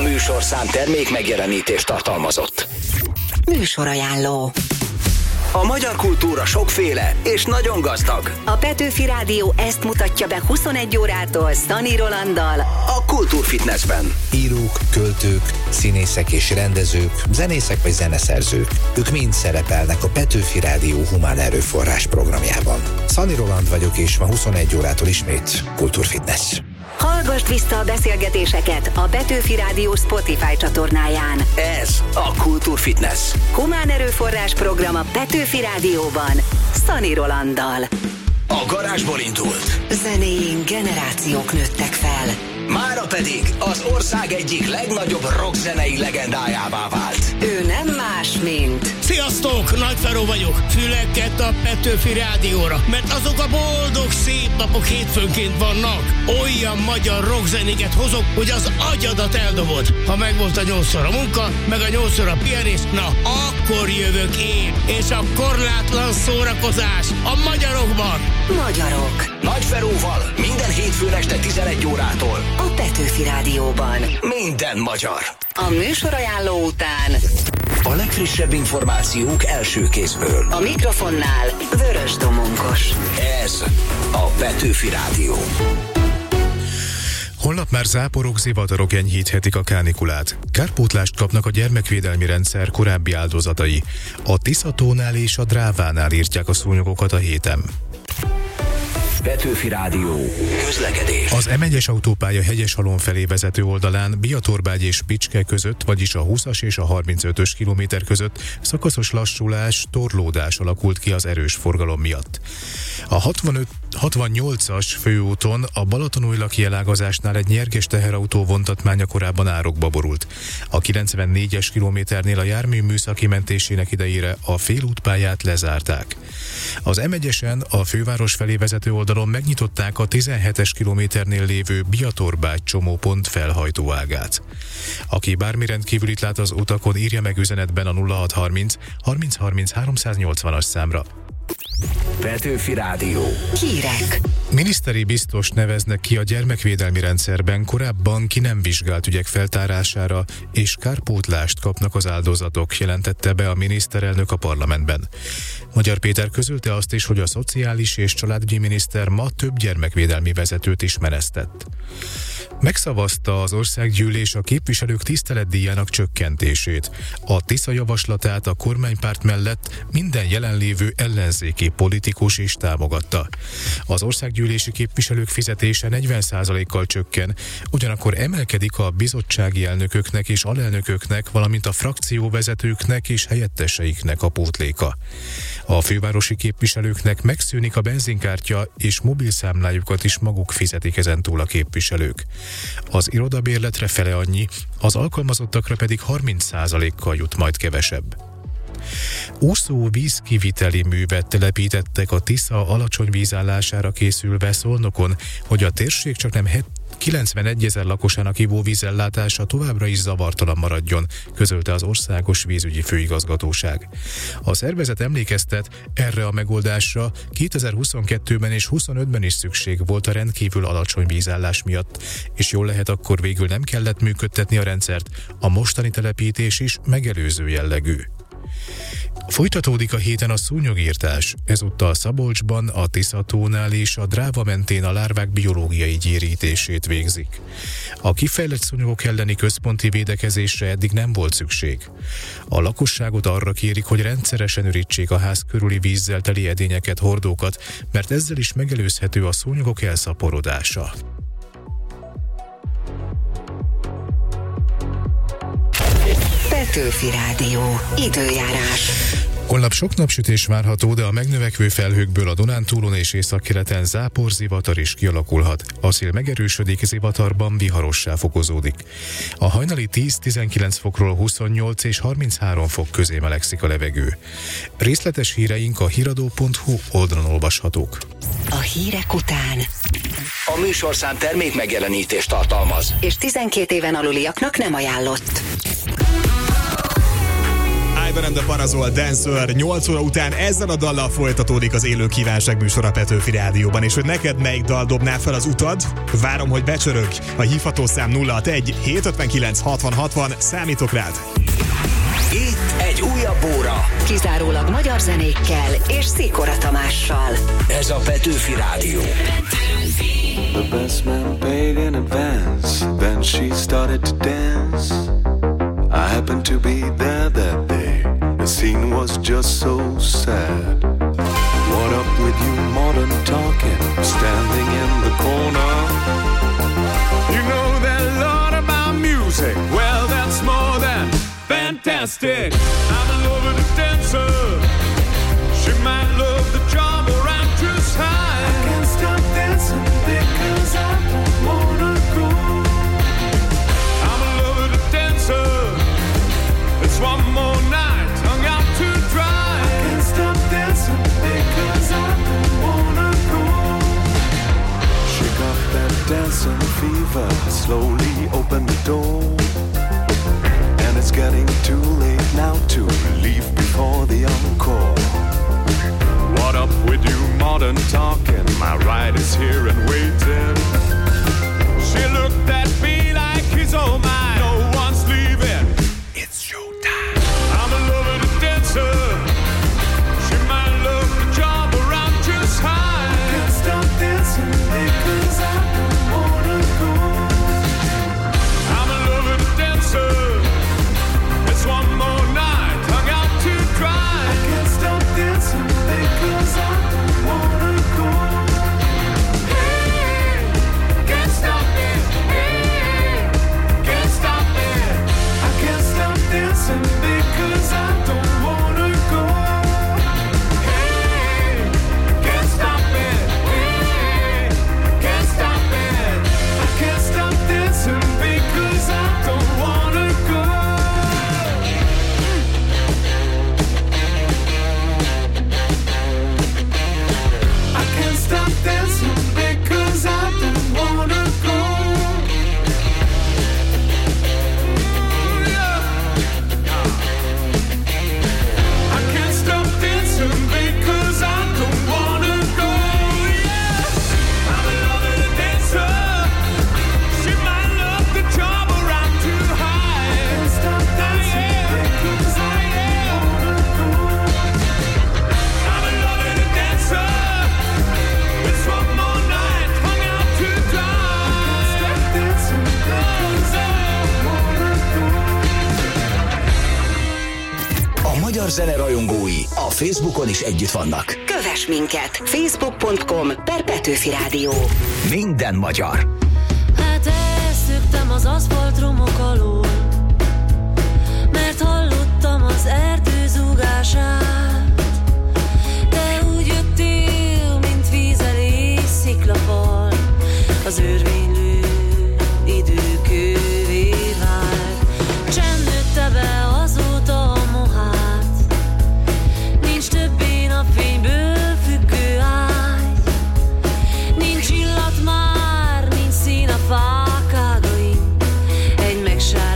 műsorszám termék megjelenítést tartalmazott. Műsorajánló. A magyar kultúra sokféle és nagyon gazdag. A Petőfi Rádió ezt mutatja be 21 órától Szani Rolanddal a Kultúrfitnessben. Írók, költők, színészek és rendezők, zenészek vagy zeneszerzők. Ők mind szerepelnek a Petőfi Rádió humán erőforrás programjában. Szani Roland vagyok, és ma 21 órától ismét Kultúrfitness. Hallgasd vissza a beszélgetéseket a Petőfi Rádió Spotify csatornáján. Ez a Kultúrfitness. Humán erőforrás program a Petőfi Rádióban Szani Rolanddal. A garázsból indult. Zenéjén generációk nőttek fel. Mára pedig az ország egyik legnagyobb rockzenei legendájává vált. Ő nem más, mint... Sziasztok! Nagy Feró vagyok. Füleket a Petőfi Rádióra, mert azok a boldog szép napok hétfőnként vannak. Olyan magyar rockzenéket hozok, hogy az agyadat eldobod. Ha megvolt a 8-szor a munka, meg a 8-szor a pihenés, na akkor jövök én. És a korlátlan szórakozás a magyarokban. Magyarok. Nagy Feróval minden hétfőn este 11 órától. A Petőfi Rádióban. Minden magyar. A műsorajánló után a legfrissebb információk első kézből. A mikrofonnál Vörös Domonkos. Ez a Petőfi Rádió. Holnap már záporok, zivatarok enyhíthetik a kánikulát. Kárpótlást kapnak a gyermekvédelmi rendszer korábbi áldozatai. A Tiszatónál és a Drávánál írtják a szúnyogokat a héten. Petőfi Rádió. Közlekedés. Az M1-es autópálya Hegyeshalom felé vezető oldalán Biatorbágy és Picske között, vagyis a 20-as és a 35-ös kilométer között szakaszos lassulás, torlódás alakult ki az erős forgalom miatt. A 68-as főúton a Balatonújlaki elágazásnál egy nyerges teherautó vontatmánya korábban árokba borult. A 94-es kilométernél a jármű műszaki mentésének idejére a félútpályát lezárták. Az M1-esen a főváros felé vezető oldalon megnyitották a 17-es kilométernél lévő Biatorbágy csomópont felhajtóágát. Aki bármi rendkívülit lát az utakon, írja meg üzenetben a 0630 30 30 380-as számra. Petőfi Rádió. Hírek. Miniszteri biztos neveznek ki a gyermekvédelmi rendszerben korábban ki nem vizsgált ügyek feltárására, és kárpótlást kapnak az áldozatok, jelentette be a miniszterelnök a parlamentben. Magyar Péter közölte azt is, hogy a szociális és családügyi miniszter ma több gyermekvédelmi vezetőt is menesztett. Megszavazta az országgyűlés a képviselők tiszteletdíjának csökkentését. A Tisza javaslatát a kormánypárt mellett minden jelenlévő ellenzéki politikus is támogatta. Az országgyűlési képviselők fizetése 40%-kal csökken, ugyanakkor emelkedik a bizottsági elnököknek és alelnököknek, valamint a frakcióvezetőknek és helyetteseiknek a pótléka. A fővárosi képviselőknek megszűnik a benzinkártya, és mobilszámlájukat is maguk fizetik ezentúl a képviselők. Az irodabérletre fele annyi, az alkalmazottakra pedig 30%-kal jut majd kevesebb. Úszó vízkiviteli művet telepítettek a Tisza alacsony vízállására készülve Szolnokon, hogy a térség csak nem 91 000 lakosának ivóvízellátása továbbra is zavartalan maradjon, közölte az Országos Vízügyi Főigazgatóság. A szervezet emlékeztet, erre a megoldásra 2022-ben és 2025-ben is szükség volt a rendkívül alacsony vízállás miatt, és jól lehet, akkor végül nem kellett működtetni a rendszert, a mostani telepítés is megelőző jellegű. Folytatódik a héten a szúnyogírtás, ezúttal Szabolcsban, a Tiszatónál és a Dráva mentén a lárvák biológiai gyérítését végzik. A kifejlett szúnyogok elleni központi védekezésre eddig nem volt szükség. A lakosságot arra kérik, hogy rendszeresen ürítsék a ház körüli vízzel teli edényeket, hordókat, mert ezzel is megelőzhető a szúnyogok elszaporodása. Petőfi Rádió. Időjárás. Holnap sok napsütés várható, de a megnövekvő felhőkből a Dunántúlon és északkeleten zápor, zivatar is kialakulhat. A szél megerősödik, zivatarban viharossá fokozódik. A hajnali 10-19 fokról 28 és 33 fok közé melegszik a levegő. Részletes híreink a hiradó.hu oldalon olvashatók. A hírek után a műsorszám termék megjelenítést tartalmaz, és 12 éven aluliaknak nem ajánlott. Ivan and the Parazol Dancer 8 óra után ezzel a dallal folytatódik az élő kívánság műsor a Petőfi Rádióban, és hogy neked melyik dal dobná fel az utad, várom, hogy becsörög. A hívható szám 061 759 60 60, számítok rád. Itt egy újabb óra. Kizárólag magyar zenékkel és Szikora Tamással. Ez a Petőfi Rádió. The best man paid in advance, then she started to dance. I happened to be there that day. The scene was just so sad. What up with you modern talking, standing in the corner? You know that lot about music. Well, that's more than fantastic. I'm in love with a dancer. She might love the job or I'm just high. I can't stop dancing because I don't wanna go. I'm in love with a dancer. It's one more night, hung out to dry. I can't stop dancing because I don't wanna go. Shake off that dancing fever, slowly open the door. And it's getting too late now to leave before the encore. What up with you modern talking? My ride is here and waiting. She looked at me like he's all mine. No one's leaving. It's showtime. I'm in love with a dancer. She might love the job or I'm just high. I can't stop dancing because I don't wanna go. I'm in love with a dancer. It's one more night, hung out to dry. I can't stop dancing because I don't wanna go. Hey, can't stop it. Hey, can't stop it. I can't stop dancing because I don't wanna go. Hey, can't stop it. Hey, can't stop it. I can't stop dancing because I don't wanna go. I can't stop dancing because I don't wanna go. I can't stop dancing because I don't wanna go. I'm in love with a dancer. She might love the job or I'm too high. I can't stop dancing because I don't wanna go. I'm in love with a dancer. It's one more night, hung out to dry. Stop dancing because I don't wanna go. A magyar zene rajongói a Facebookon is együtt vannak. Kövess minket! Facebook.com/Petőfi Rádió. Minden magyar. Hát elszöktem az aszfaltromok alól, mert hallottam az erdő zúgását. Te úgy jöttél, mint vízelés sziklafal, az örvénylő idő kővé vált. Csend nőtte be azóta a mohát, nincs többé napfényből függő ágy. Nincs illat már, nincs szín a fák ágain, egy megsárt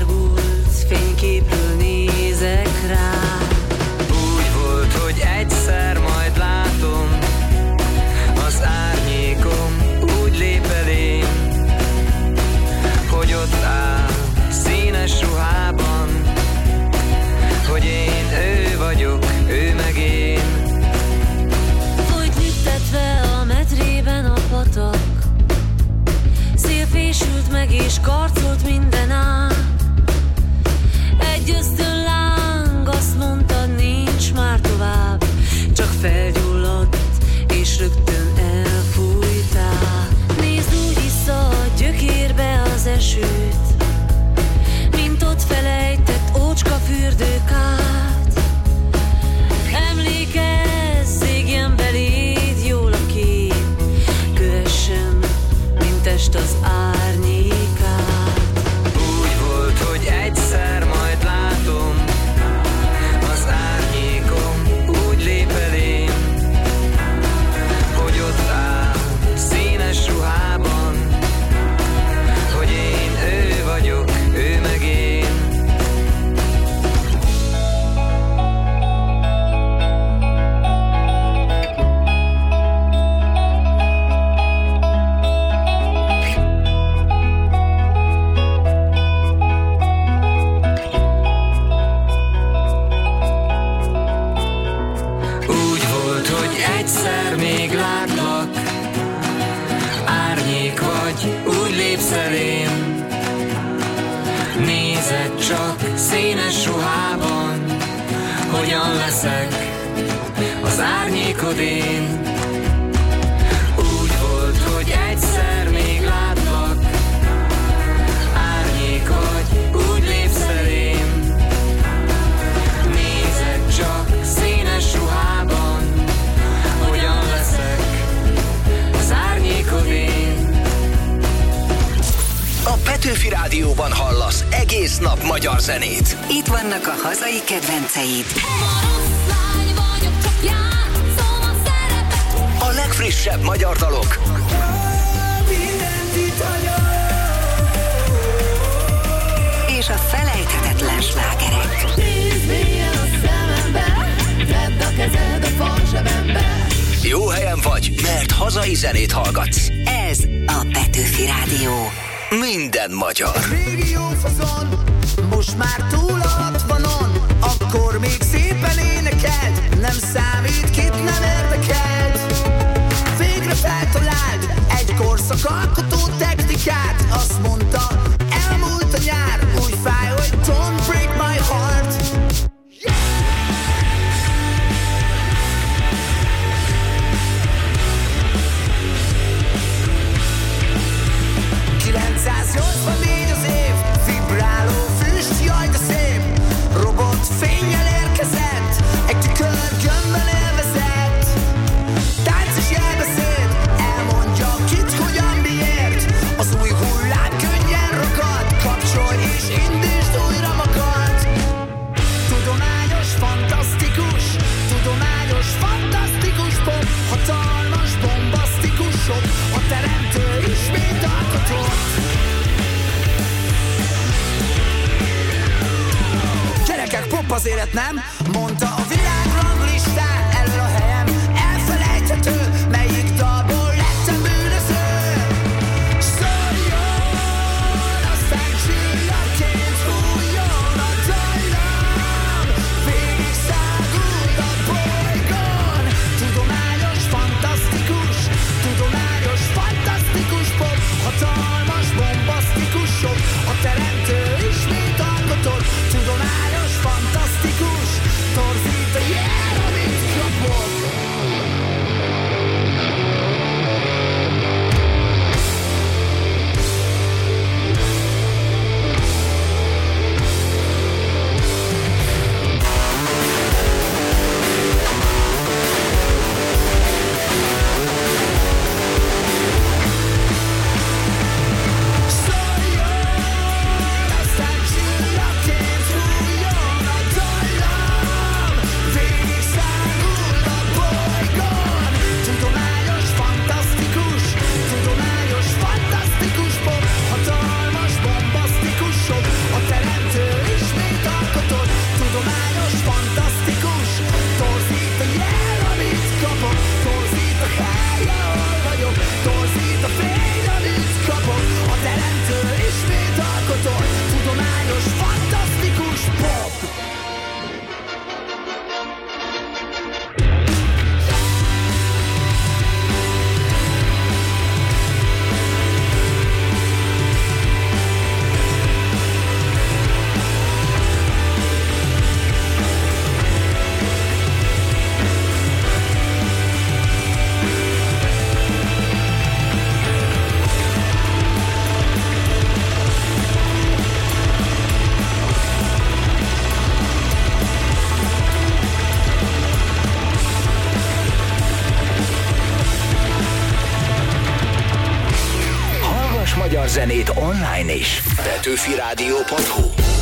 Nézed csak színes ruhában, hogyan leszek az árnyékod én. Úgy volt, hogy egyszer még látlak, árnyék vagy, úgy lépsz elém. Nézed csak színes ruhában, hogyan leszek az árnyékod én. A Petőfi Rádióban hallasz egész nap magyar zenét. Itt vannak a hazai kedvenceid. A legfrissebb magyar dalok. És a felejthetetlen slágerek. Jó helyen vagy, mert hazai zenét hallgatsz. Ez a Petőfi Rádió. Minden magyar. Régi jó fazon, most már túl a 60-on, akkor még szépen énekelt, nem számít, kit nem érdekelt. Végre feltalált egy korszakalkotó technikát, azt mondta, elmúlt a nyár, úgy fáj, hogy don't break my heart. Az év, vibráló füst, jaj de szép. Robot fénnyel érkezett, egy tükör gömbben élvezett. Tánc és jelbeszéd, elmondja kit, hogyan, miért. Az új hullám könnyen ragad, kapcsolj és indítsd újra magad. Tudományos, fantasztikus pop, hatalmas, bombasztikus sok, a teremtő ismét alkotott. Gyerekek, pop az élet, nem? Mondta a világranglistán, elől a helyem elfelejthető, melyik dalból lettem bűnöző. Szóljon, aztán csillagként hújjon a dajlam, végig száguld a bolygón. Tudományos, fantasztikus pop, hatalmas, bombasztikus sok, a teremtő ismét alkotott. Tudományos, fantasztikus, torzít a jel, amit kapok. Magyar zenét online is. Petőfirádió.hu.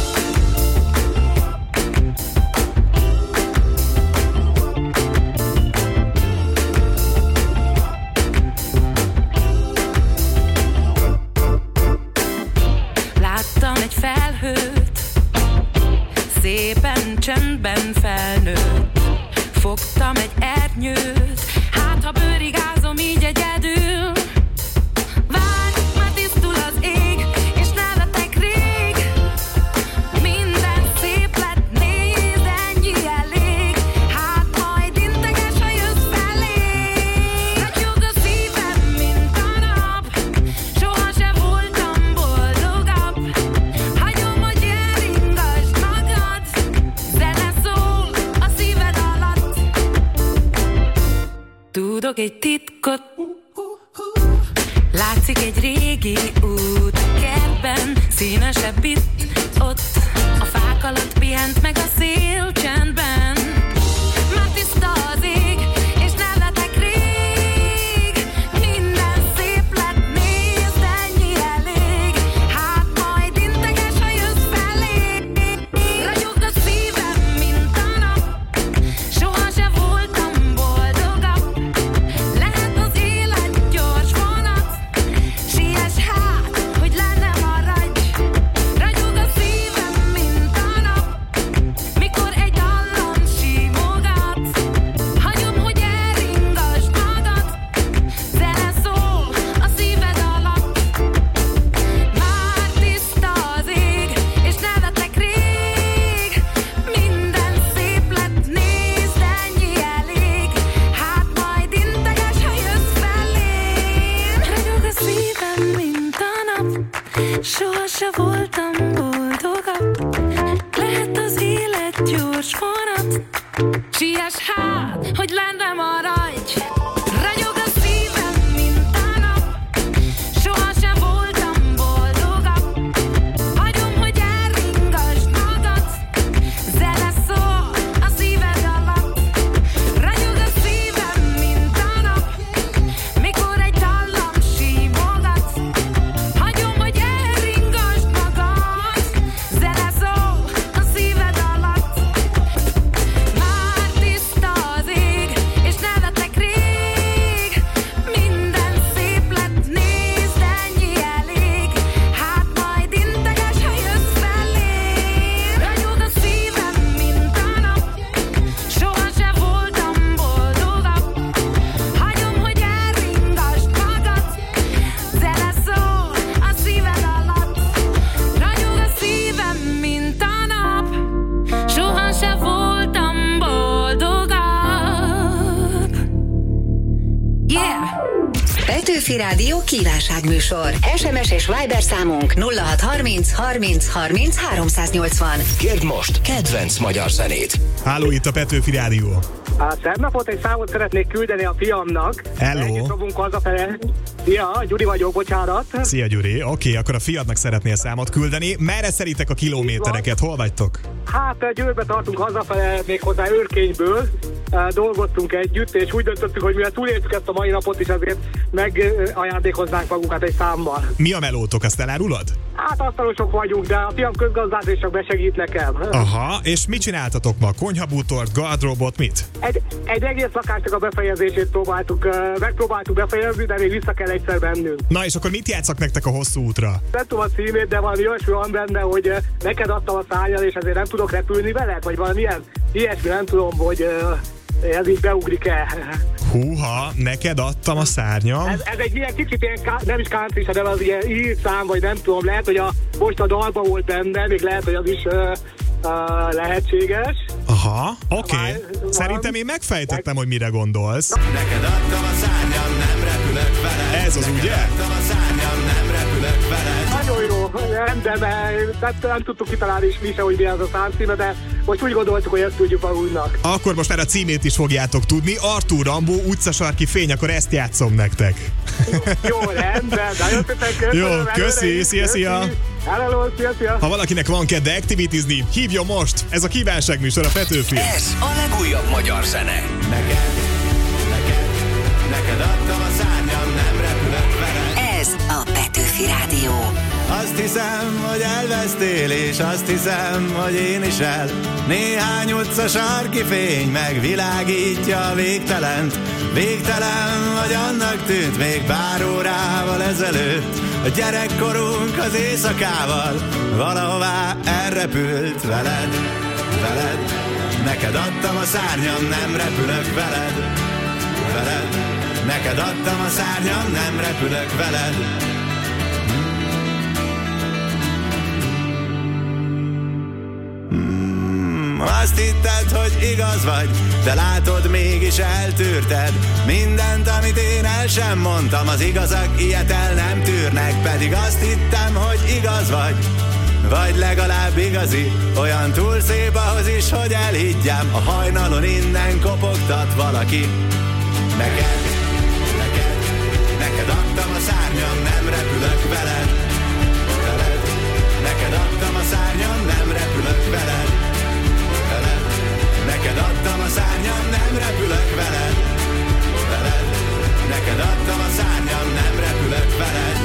Láttam egy felhőt, szépen csendben felnőtt. Fogtam egy ernyőt, hát ha bőrigázom így egyedül. Várj, már tisztul az ég, és nevetek rég. Minden szép lett, nézd, ennyi elég. Hát majd integes, ha jössz felé. Ragyog a szívem, mint a nap, soha se voltam boldogabb. Hagyom, hogy titok egy titkot. Látszik egy régi út a kertben, színesebb itt-ott. A fák alatt pihent meg a szél csendben. Már tiszta az ég, és nevetek rég. Minden szép lett, nézd, ennyi elég. Hát majd integes, ha jössz felé. Ragyog a szívem, mint a nap. Soha se voltam boldogabb. Lehet az élet gyors vonat. Siess hát, hogy lenne maradj. Ragyog a szívem, mint a nap. Mikor egy dallam simogat. Hagyom, hogy elringasd magad. Zene szól a szíved alatt. Már tiszta az ég, és nevetek rég. Minden szép lett, nézd, ennyi elég. Hát majd integes, ha jössz felém. Ragyog a szívem, mint a nap. Soha se voltam boldogabb. Lehet az élet gyors vonat. Siess hát, hogy lenne maradj. Ragyog a szívem, mint a nap. Soha se voltam boldogabb. Hagyom, hogy elringasd magad. Zene szól a szíved alatt. Ragyog a szívem, mint a nap. Mikor egy dallam simogat. Hagyom, hogy elringasd magad. Zene szól a szíved alatt. Már tiszta az ég, és nevetek rég. Minden szép lett, nézd, ennyi elég. Hát majd integes, ha jössz felém. Ragyog a szívem, mint a nap. Soha se voltam boldogabb. Hagyom, hogy elringasd magad. Zene szól a szíved alatt. Ragyog a szívem, mint a nap. Soha se voltam boldogabb. Yeah! Petőfi Rádió kívánságműsor. SMS és Viber számunk 0630 30 30 380. Kérd most kedvenc magyar zenét. Háló, itt a Petőfi Rádió. Szebb napot, egy számot szeretnék küldeni a fiamnak. Hello. Robunk hazafele. Szia, Gyuri vagyok, bocsánat. Szia Gyuri, oké, akkor a fiadnak szeretnél számot küldeni. Merre szeritek a kilométereket? Hol vagytok? Hát Győrbe tartunk hazafele, méghozzá Őrkényből. Dolgoztunk együtt, és úgy döntöttük, hogy mivel túléltük ezt a mai napot is, azért megajándékoznánk magunkat egy számmal. Mi a melótok, azt elárulod? Hát asztalosok vagyunk, de a fiam közgazdász, és csak besegít nekem. Aha, és mit csináltatok ma? Konyhabútort, gardróbot, mit? Egy egész lakásnak a befejezését megpróbáltuk befejezni, de még vissza kell egyszer bennünk. Na és akkor mit játszak nektek a hosszú útra? Nem tudom a címét, de valami olyasmi van benne, hogy neked adtam a szárnyal, és ezért nem tudok repülni veled, vagy valami ilyesmi, nem tudom, hogy ez így beugrik-e. Húha, neked adtam a szárnyam. Ez egy ilyen kicsit ilyen, nem is country, hanem az ilyen írszám, vagy nem tudom, lehet, hogy most a dalban volt benne, még lehet, hogy az is lehetséges. Aha, oké. Szerintem én megfejtettem, hogy mire gondolsz. Neked adtam a szárnyam, nem repülök veled. Ez az, ugye? Neked adtam a szárnyam, nem repülök veled. Nagyon jó, nem tudtuk kitalálni is mi se, hogy mi az a számcíme, de most úgy gondoltuk, hogy ezt tudjuk magunknak. Akkor most már a címét is fogjátok tudni. Artúr Rambó, utcasarki fény, akkor ezt játszom nektek. Jó, rendben, nagyon szépen köszönöm. Jó, köszi, szia. Hello, szia. Ha valakinek van kedve activitizni, hívjon most! Ez a kívánságműsor a Petőfi. Ez a legújabb magyar zene. Neked adtam a szárnyam, nem repülök veled. Ez a Petőfi Rádió. Azt hiszem, hogy elvesztél, és azt hiszem, hogy én is el. Néhány utca sarki fény megvilágítja a végtelent. Végtelen vagy annak tűnt még pár órával ezelőtt. A gyerekkorunk az éjszakával valahová elrepült veled. Neked adtam a szárnyam, nem repülök veled. Neked adtam a szárnyam, nem repülök veled. Azt hitted, hogy igaz vagy, de látod, mégis eltűrted mindent, amit én el sem mondtam. Az igazak ilyet el nem tűrnek, pedig azt hittem, hogy igaz vagy legalább igazi. Olyan túl szép ahhoz is, hogy elhiggyem. A hajnalon innen kopogtat valaki. szárnyam, nem repülök veled. Veled. Neked adtam a szárnyam, nem repülök veled. Veled. Neked adtam a szárnyam, nem repülök veled. Veled. Neked adtam a szárnyam, nem repülök veled.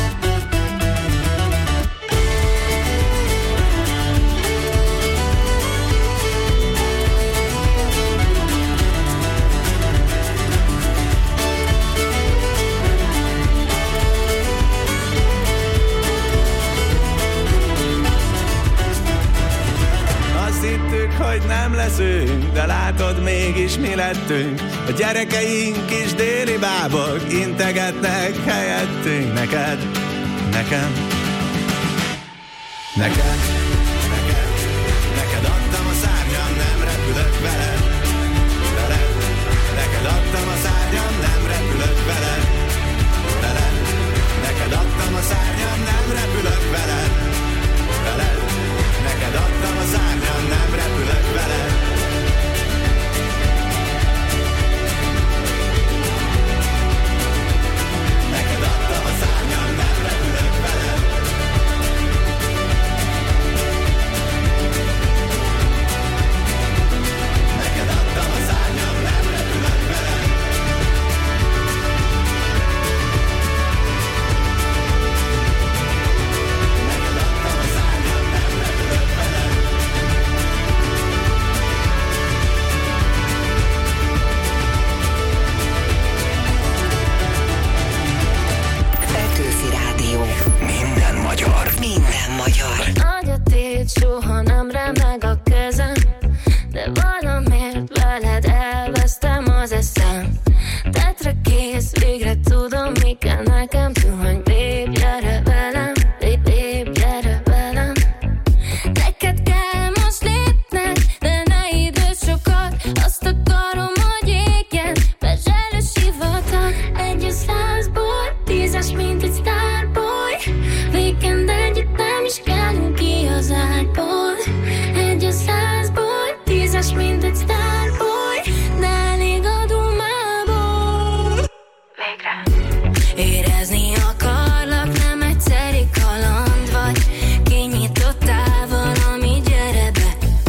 Hogy nem leszünk, de látod, mégis mi lettünk. A gyerekeink is déli bábok integetnek helyettünk. Neked, nekem, neked, neked, neked adtam a szárnyam, nem repülök veled. Veled, neked adtam a szárnyam, nem repülök veled. Veled, neked adtam a szárnyam, nem repülök veled. Veled, neked adtam a szárnyam, nem repülök veled. Neked adtam a szárnyam, nem repülök veled. Neked adtam a szárnyam, nem repülök veled. Neked adtam a szárnyam, nem repülök veled. Petőfi Rádió. Minden magyar. Minden magyar. Nagy a tét, soha nem remeg a kezem, de valamiért veled elvesztem az eszem. Tetre kész, végre tudom, mi kell nekem. Tuhany, babe, gyere velem, babe, gyere velem. Neked kell most lépned, de ne idős sokat. Azt akarom, hogy égjen, bezselő sivatag. 1-100-ból, 10-es, mint egy starboy. Weekend együtt nem is kellünk ki az ágyból. 1-100-ból, 10-es, mint egy starboy. De elég a dumából. Végre. Érezni akarlak, nem egyszeri kaland vagy. Kinyitottál valami, gyere be.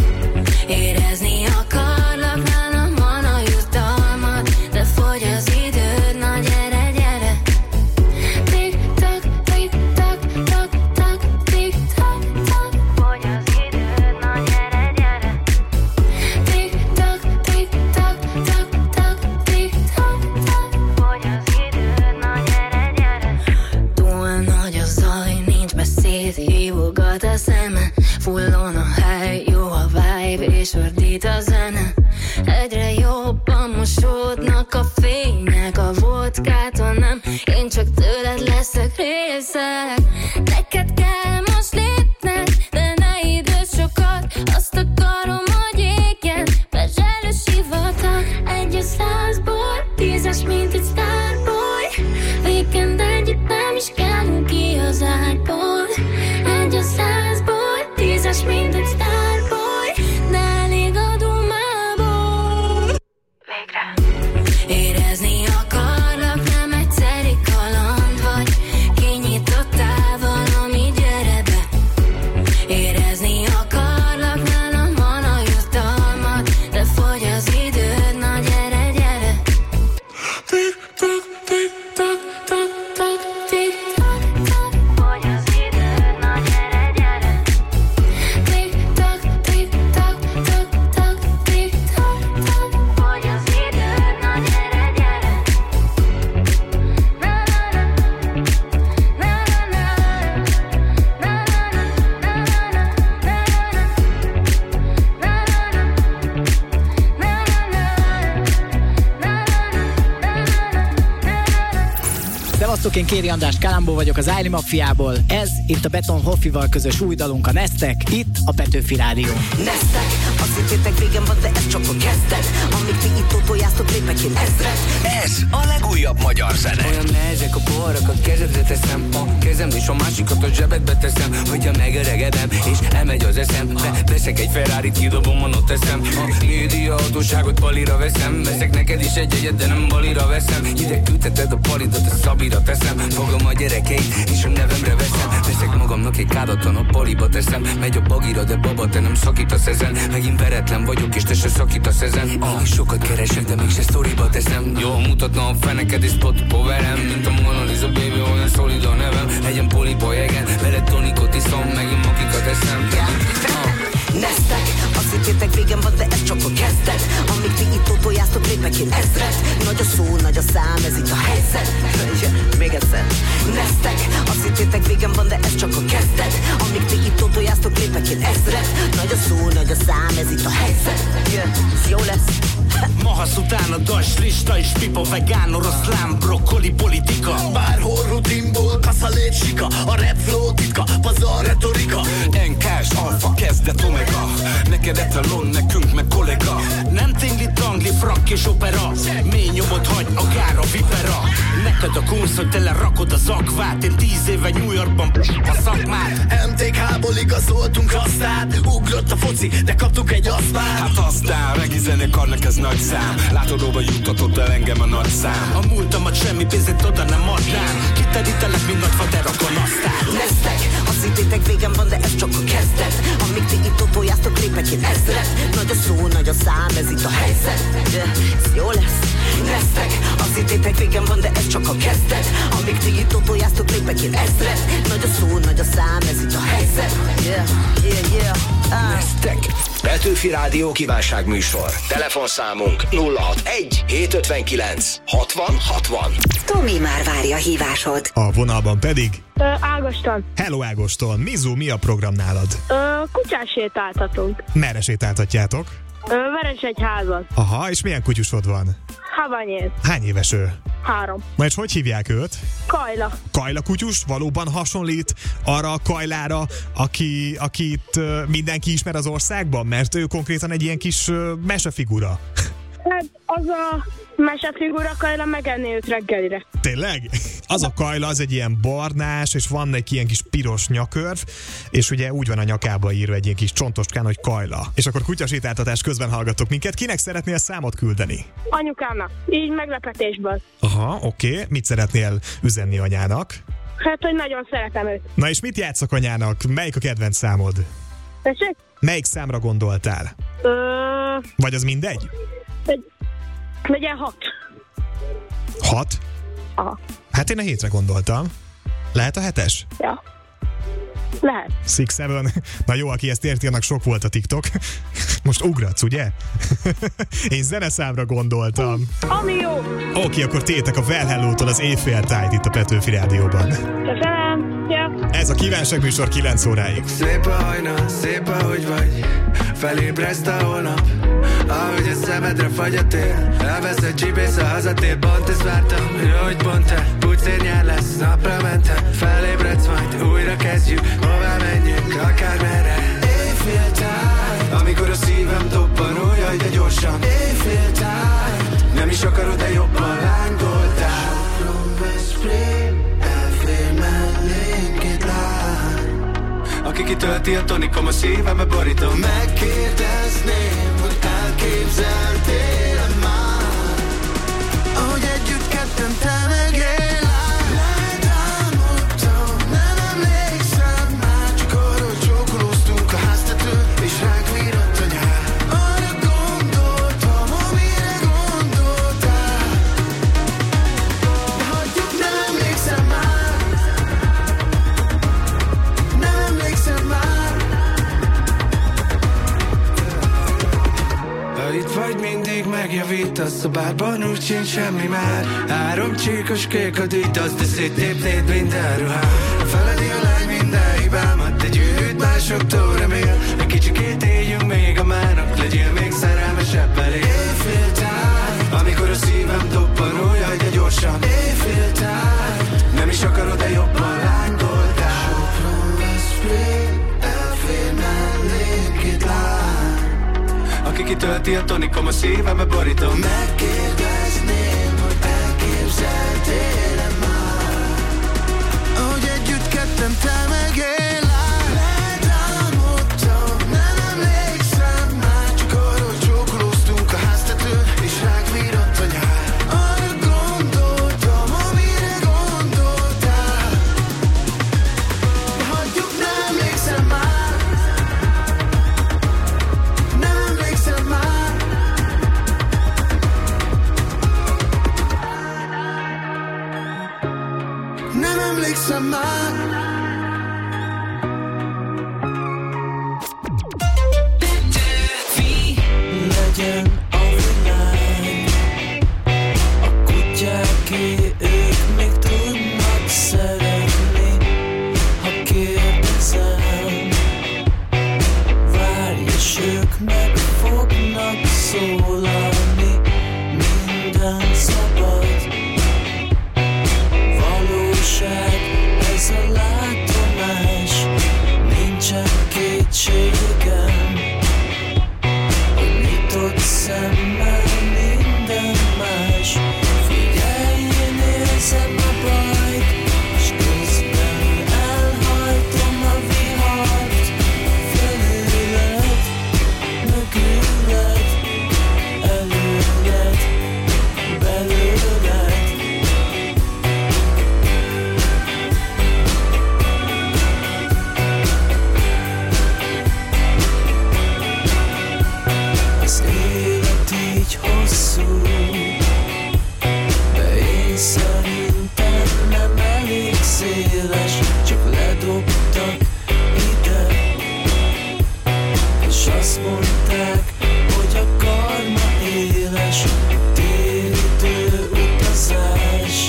Érezni akarlak, nálam van a jutalmat, de fogy az időd, na gyere, gyere. Tik-tak, tik-tak, tak-tak, tik-tak, tak. Fogy az időd, na gyere, gyere. Tik-tak, tik-tak, tak-tak, tik-tak, tak. Fogy az időd, na gyere, gyere. Túl nagy a zaj, nincs beszéd, hívogat a szeme. Fullon a hely, jó a vibe, és ordít a zene. Egyre jobban mosódnak a fények, a vodkától nem, én csak tőled leszek részeg. Neked kell most lépned, de ne idős sokat. Azt akarom, hogy égjen, bezselő sivatag. 1-100-ból, 10-es, mint egy starboy. Weekend együtt nem is kellünk ki az ágyból. 1-100-ból, 10-es, mint egy starboy. De elég a dumából. Végre. Érezni akarlak, nem egyszeri kaland vagy. Kinyitottál valami, gyere be. Érezni akarlak, nálam van a jutalmat, de fogy az időd, na gyere, gyere. Tik-tak, tik-tak, tak-tak, tik-tak, tak. Fogy az időd, na gyere, gyere. Tik-tak, tik-tak, tak-tak, tik-tak, tak. Fogy az időd, na gyere, gyere. Szevasztok, én Kéri András Kalambó vagyok az Ájli Mafiából. Ez itt a Beton Hoffival közös új dalunk, a Neztek, itt a Petőfi Rádió. Neztek, azt hittétek végem van, de ez csak a kezdet. Amíg ti itt tojáztok, lépek én ezret. Ez a legújabb magyar zene. Olyan nehezek a poharak, kezedre teszem a kezem, és a másikat a zsebedbe teszem. Hogyha megöregedem, és elmegy az eszembe, veszek egy Ferrarit, kidobom, ott teszem. A média hatóságot palira veszem, veszek neked is egy egyet, de nem balira veszem. Ide küldheted a palidat, a szabira teszem. teszem. Fogom a gyerekeit, és a nevemre veszem. Veszek magamnak egy kádatlan, a paliba teszem. Megy a bagira, de baba, te nem szakítasz ezen. Megint veretlen vagyok, és te se szakítasz ezen. Én is sokat keresek, de mégse sztoriba teszem. Jól mutatna a feneked, és spotba verem. Mint a Mona Lisa, baby, olyan szolid a nevem. Egyen poliba jegen, veled tonikot iszom, megint makikat eszem. Neztek, azt hittétek végem van, de ez csak a kezdet. Amíg ti itt totojáztok, lépek én ezret. Nagy a szó, nagy a szám, ez itt a helyzet. Még egyszer. Neztek, azt hittétek végem van, de ez csak a kezdet. Amíg ti itt totojáztok, lépek én ezret. Nagy a szó, nagy a szám, ez itt a helyzet. Ez jó lesz. Mahasz után a das lista és pipa, vegán, oroszlán, brokkoli, politika. Bárhol rutinból kaszalét sika, a rap flow titka, pazar retorika. NK-s alfa, kezdet omega, neked etalon, nekünk meg kollega. Nem tingli, tangli, frak és opera, mély nyomot hagy a gára vipera. Neked a kunsz, hogy tele rakod az akvát. Én 10 éve New Yorkban a szakmát. MTK-ból igazoltunk aztán, ugrott a foci, de kaptuk egy asztmát. Hát aztán regizeni akarnak, ez nagy szám. Látod, hova juttatott el engem a nagy szám. A múltamat semmi pénzét oda nem adnám. Kiterítelek, mint nagy fater a kanasztán. Neztek, azt hittétek végem van, de ez csak a kezdet. Amíg ti itt totojáztok, lépek én ezret. Nagy a szó, nagy a szám, ez itt a helyzet. Ez jó lesz. Neztek, azt hittétek végem van, de ez csak a kezdet. Amíg ti itt totojáztok, lépek én ezret. Nagy a szó, nagy a szám, ez itt a helyzet. Neztek. Petőfi Rádió kívánságműsor. Telefonszámunk 061 759 60 60. Tomi már várja hívásod. A vonalban pedig Ágoston. Hello Ágoston, Mizu, mi a program nálad? Kutyás sétáltatunk. Merre sétáltatjátok? Veresegyházon. Aha, és milyen kutyusod van? Havanyész. Hány éves ő? 3. Na és hogy hívják őt? Kajla. Kajla kutyus valóban hasonlít arra a Kajlára, akit mindenki ismer az országban? Mert ő konkrétan egy ilyen kis mesefigura. Hát az a mesefigura Kajla megenné őt reggelire. Tényleg? Az a Kajla, az egy ilyen barnás, és van egy ilyen kis piros nyakörv, és ugye úgy van a nyakába írva egy ilyen kis csontostkán, hogy Kajla. És akkor kutyasétáltatás közben hallgattok minket. Kinek szeretnél számot küldeni? Anyukámnak. Így meglepetésből. Aha, oké. Mit szeretnél üzenni anyának? Hát, hogy nagyon szeretem őt. Na és mit játszok anyának? Melyik a kedvenc számod? Tessék? Melyik számra gondoltál? Vagy az mindegy? Legyen 6. 6? Aha. Hát én a 7-re gondoltam. Lehet a 7-es? Ja. Lehet. 6-7. Na jó, aki ezt érti, annak sok volt a TikTok. Most ugratsz, ugye? Én zeneszámra gondoltam. Ami jó. Oké, akkor tétek a Well Hello-tól az éjféltájt itt a Petőfi Rádióban. Köszönöm. Ja. Ez a kívánságműsor 9 óráig. Szép a hajna, szép ahogy vagy, felébreszt a holnap, ahogy a szemedre fagy a tél. Elvesz egy csibész a hazatér, pont ezt vártam, hogy pont te pucérnyár lesz, napra mentem. Felébredsz majd, újra kezdjük, hová menjünk, akármerre. Éjféltáj, amikor a szívem dobban, ó jaj, de gyorsan. Éjféltáj, nem is akarod, de jobban lángoltál. Sopron, Veszprém, elfér mellénk két lány, aki kitölti a tonikom, a szívembe borítom. Megkérdezném, hogy elképzeltél már, ahogy együtt ketten te meg én lány. Letámadtam, nem emlékszem már, csak arra, hogy csókolóztunk a háztetőn, és ránk virradt a nyár. Arra gondoltam, amire gondoltál, de hagyjuk, nem emlékszem már, nem emlékszem már. Ha itt vagy, mindig megjavítasz, a bárban úgy sincs semmi már. 3 csíkos kék a dügy, azt de széttépnéd minden ruhát. Feledi a lány minden hibámat, egy űrűt másoktól remél. Egy kicsikét éljünk még a mának, legyél még szerelmesebb elé. Éjféltáj, amikor a szívem dobban, ó jaj, de gyorsan. Éjféltáj, nem is akarod, de jobban lángoltál. Sopron, Veszprém, elfér mellénk két lány, aki kitölti a tonikom, a szívembe borítom. Megkérdezném, hogy elképzeltél-e már, ahogy együtt ketten te meg én lány. Letámadtam, nem emlékszem már, csak arra, hogy csókolóztunk a háztetőn, és ránk virradt a nyár. Arra gondoltam, amire gondoltál, Legyen a világ a kutyáké, ők még tudnak szeretni. Ha kérdezem, várj, és ők meg fognak szólalni. Minden szabad, valóság, ez a látomás. Nincsen kétségem, hogy nyitott szemmel minden más. Figyelj, én érzem a bajt, s közben elhajtom a vihart. Felüled, mögüled, előled, belőled. Az élet így hosszú, de én szerintem nem elég széles. Csak ledobtak ide, és azt mondták, hogy a karma éles. Térítő utazás,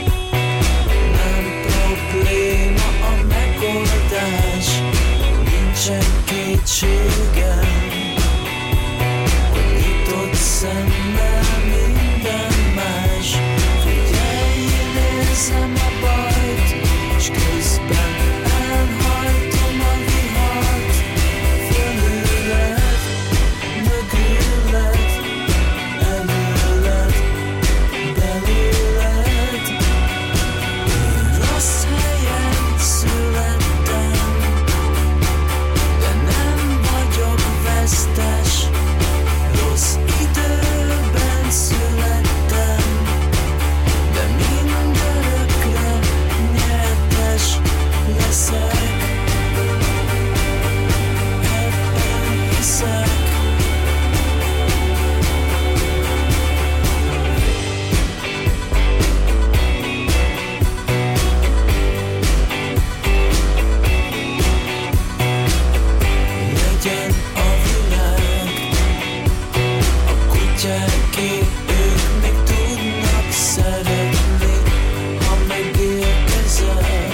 nem probléma a megoldás. Nincsen kétségem, hogy nyitott szemmel minden más. Figyelj, én érzem a bajt, és közben elhajtom a vihart. Felüled, mögüled, előled, belőled. Én rossz helyen születtem, de nem vagyok vesztes. Rossz időben születtem, de mindörökre nyertes leszek. Ebben hiszek. Legyen a világ a kutyáké, ők még tudnak szeretni. Ha megérkezel,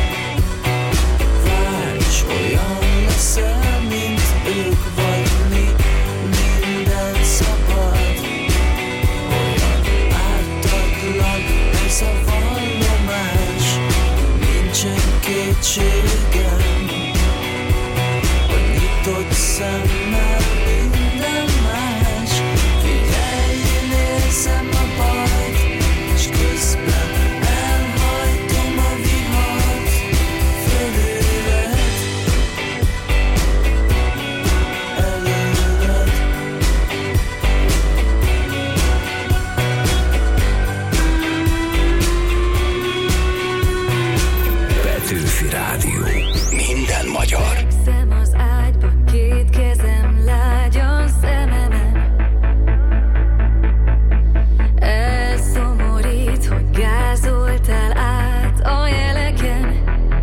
várj, s olyan leszel, mint ők vagy mi. Minden szabad, olyan ártatlan ez a vallomás. Nincsen kétségem, hogy nyitott szemmel minden más. Figyelj, én érzem a bajt, és közben elhajtom a vihart. Felüled, előled. Petőfi Rádió. Minden magyar. Szem az ágyba, két kezem lágyan szememen. Elszomorít, hogy gázoltál át a jeleken.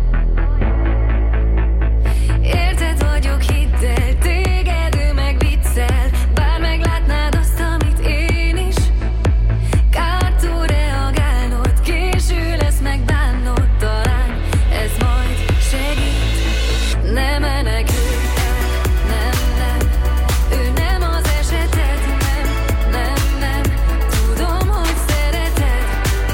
Érted vagyok, hidd el, téged ő meg viccel. Bár meglátnád azt, amit én is. Kártól reagálnod, késő lesz megbánnod. Talán ez majd segít. Ne menekülj el, nem, nem. Ő nem az eseted, nem, nem, nem. Tudom, hogy szereted,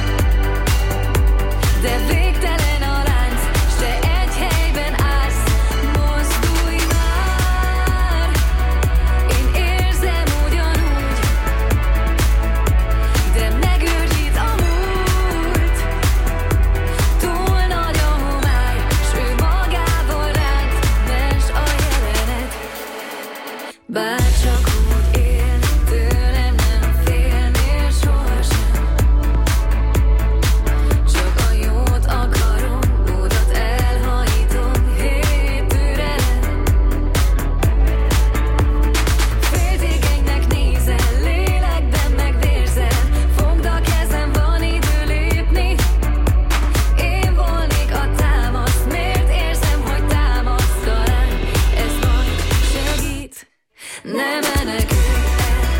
de végtelen a lánc, s te egy helyben állsz. Mozdulj már, én érzem ugyanúgy, de megőrít a múlt. Túl nagy a homály, s ő magával ránt, mens a jelenet. Bárcsak úgy él, tőlem nem félnél sohasem. Csak a jót akarom, módot elhajítom, hé, türelem. Féltékenynek nézel, lélekben megvérzel. Fogd a kezem, van idő lépni. Én volnék a támasz, miért érzem, hogy támasz. Talán ez majd segít. Ne menekülj el,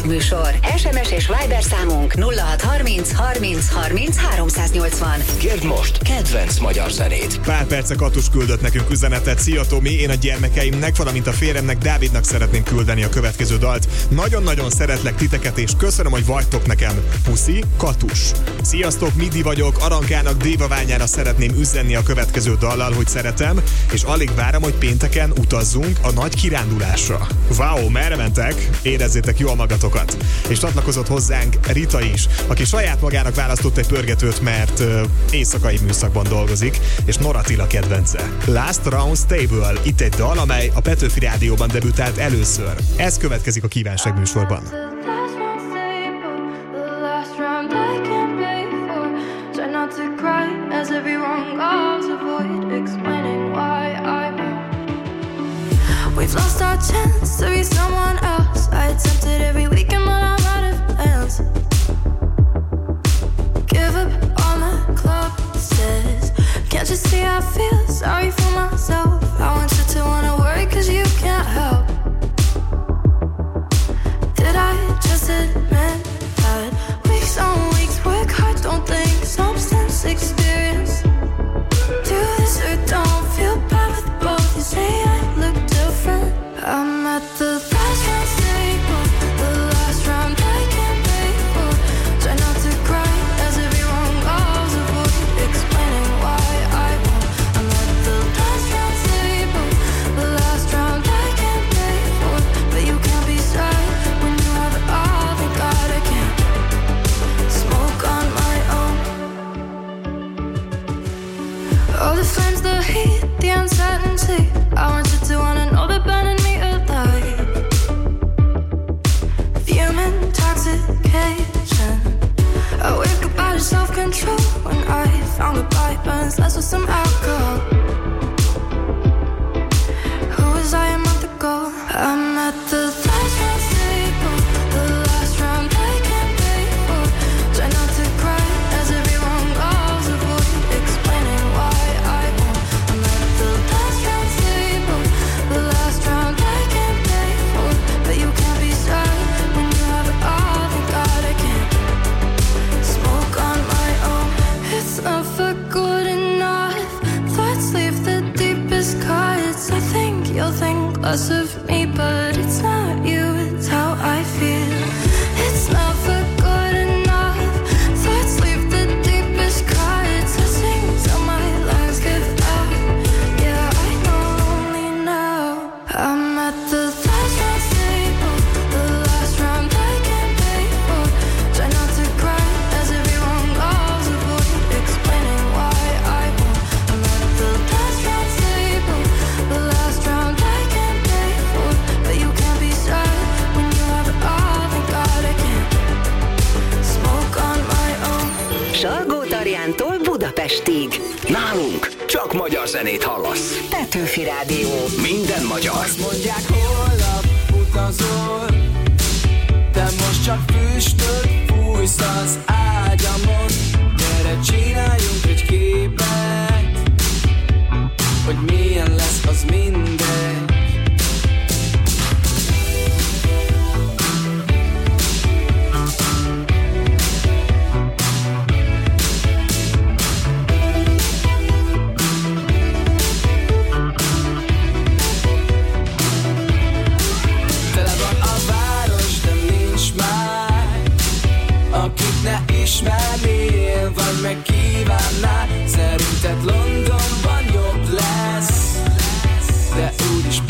műsor. SMS és Viber számunk 0630 30 30 380. Kérd most kedvenc magyar zenét. Pár perce Katus küldött nekünk üzenetet. Szia Tomi, én a gyermekeimnek, valamint a férjemnek, Dávidnak szeretném küldeni a következő dalt. Nagyon-nagyon szeretlek titeket, és köszönöm, hogy vagytok nekem. Puszi, Katus. Sziasztok, Midi vagyok, Arankának Dévaványára szeretném üzenni a következő dallal, hogy szeretem, és alig várom, hogy pénteken utazzunk a nagy kirándulásra. Wow, merre mentek? Érezzétek jól magatokat. És csatlakozott hozzánk Rita is, aki saját magának választott egy pörgetőt, mert éjszakai műszakban dolgozik, és Nora Attila kedvence. Last Round Stable, itt egy dal, amely a Petőfi Rádióban debütált először. Ez következik a Kívánság műsorban. We've lost our chance to be someone else. I attempted every weekend, but I'm out of plans. Give up on the club stairs. Can't you see I feel sorry for myself? I want you to wanna worry cause you can't help. Did I just admit that weeks on weeks work hard, don't think substance experience? Do this or don't feel bad with both. You say I look different. I'm at the last round table, the last round I can't pay for. Try not to cry as everyone goes, avoid explaining why I won't. I'm at the last round table, the last round I can't pay for. But you can't be sad when you have it all. Thank God I can't smoke on my own. All the flames, the heat, the uncertainty. I want you to wanna know that burning me alive. Human intoxication. I wake up out of self-control when I found goodbye burns less with some alcohol. Who was I a month ago? I'm at the last round table, the last round I can't pay for. Try not to cry as everyone goes, avoid explaining why I won't. I'm at the last round table, the last round I can't pay for. But you can't be sad when you have it all. Thank God I can't smoke on my own. It's never good enough. Thoughts leave the deepest cuts. I think you'll think less of me, but it's not you, it's how I feel. It's never good enough. Thoughts leave the deepest cuts. I sing till my lungs give out. Yeah, I know only now. I'm at the last round table, the last round I can't pay for. Try not to cry as everyone goes, avoid explaining why I won't. I'm at the last round table, the last round I can't pay for. But you can't be sad when you have it all. Thank God I can't smoke on my own. Salgó-Tarjántól Budapestig. Nálunk csak magyar zenét hallasz. Petőfi Rádió. Minden magyar. Azt mondják, holnap utazol, de most csak füstöt fújsz az ágyamon. Gyere, csináljunk egy képet, hogy milyen lesz, az mindegy. Tele van a város, de nincs már, akit ne ismernél, vagy megkívánnál. Szerinted Londonban jobb lesz, de úgyis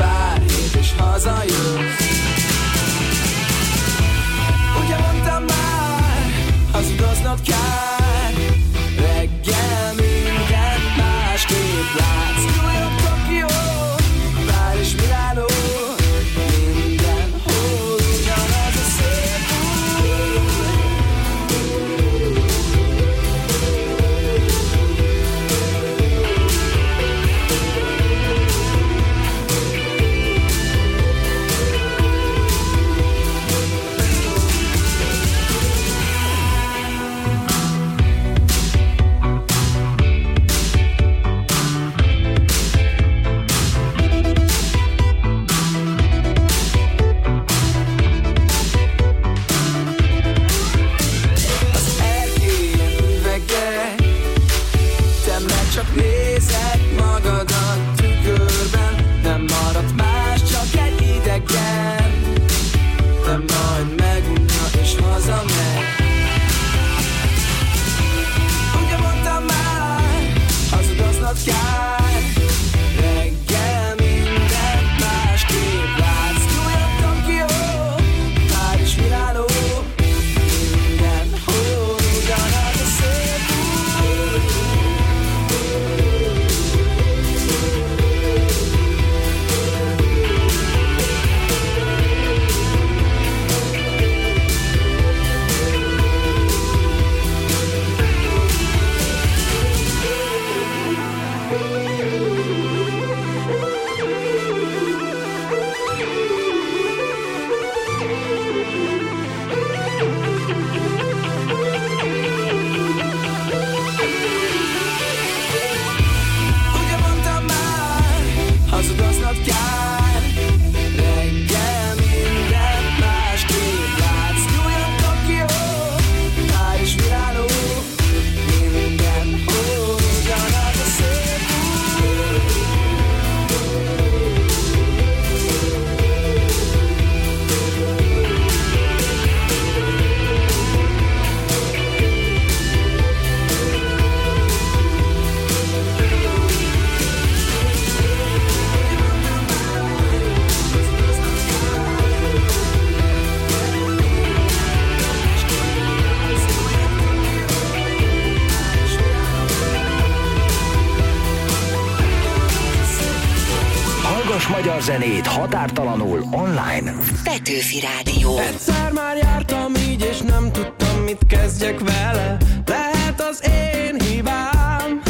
hasznos magyar zenét határtalanul online. Petőfi Rádió. Egyszer már jártam így, és nem tudtam, mit kezdjek vele. Lehet az én hibám.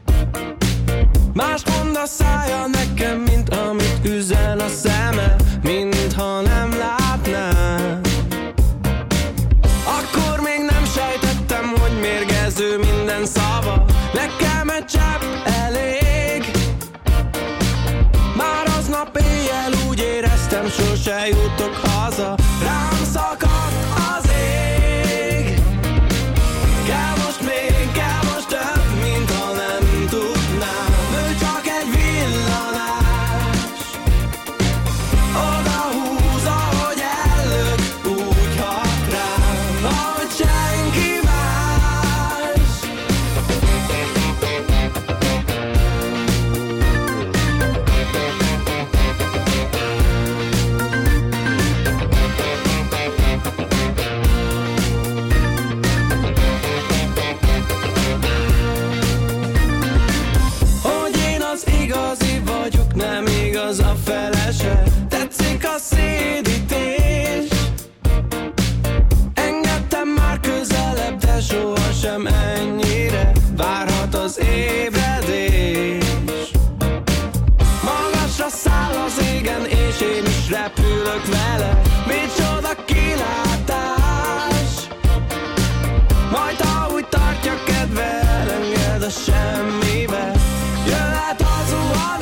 Más mond a szája nekem, mint amit üzen a szeme, mintha nem látnám. Akkor még nem sejtettem, hogy mérgező minden szava. Nekem egy csepp elég. Már aznap éjjel úgy éreztem, sose jutok haza. Rám szakadt az ég. Kell most még, kell most több, mint ha nem tudnám. Ő csak egy villanás. Oda húz, ahogy ellök, úgy hat rám, ahogy senki más. Hogy én az igazi vagyok, nem igaz a felese. Tetszik a szédítés. Engedtem már közelebb, de sohasem ennyire. Várhat az ébredés. Magasra száll az égen, és én is repülök vele. Micsoda kilátás. Majd ahogy tartja kedve, elenged a semmibe. Jöhet a zuhanás.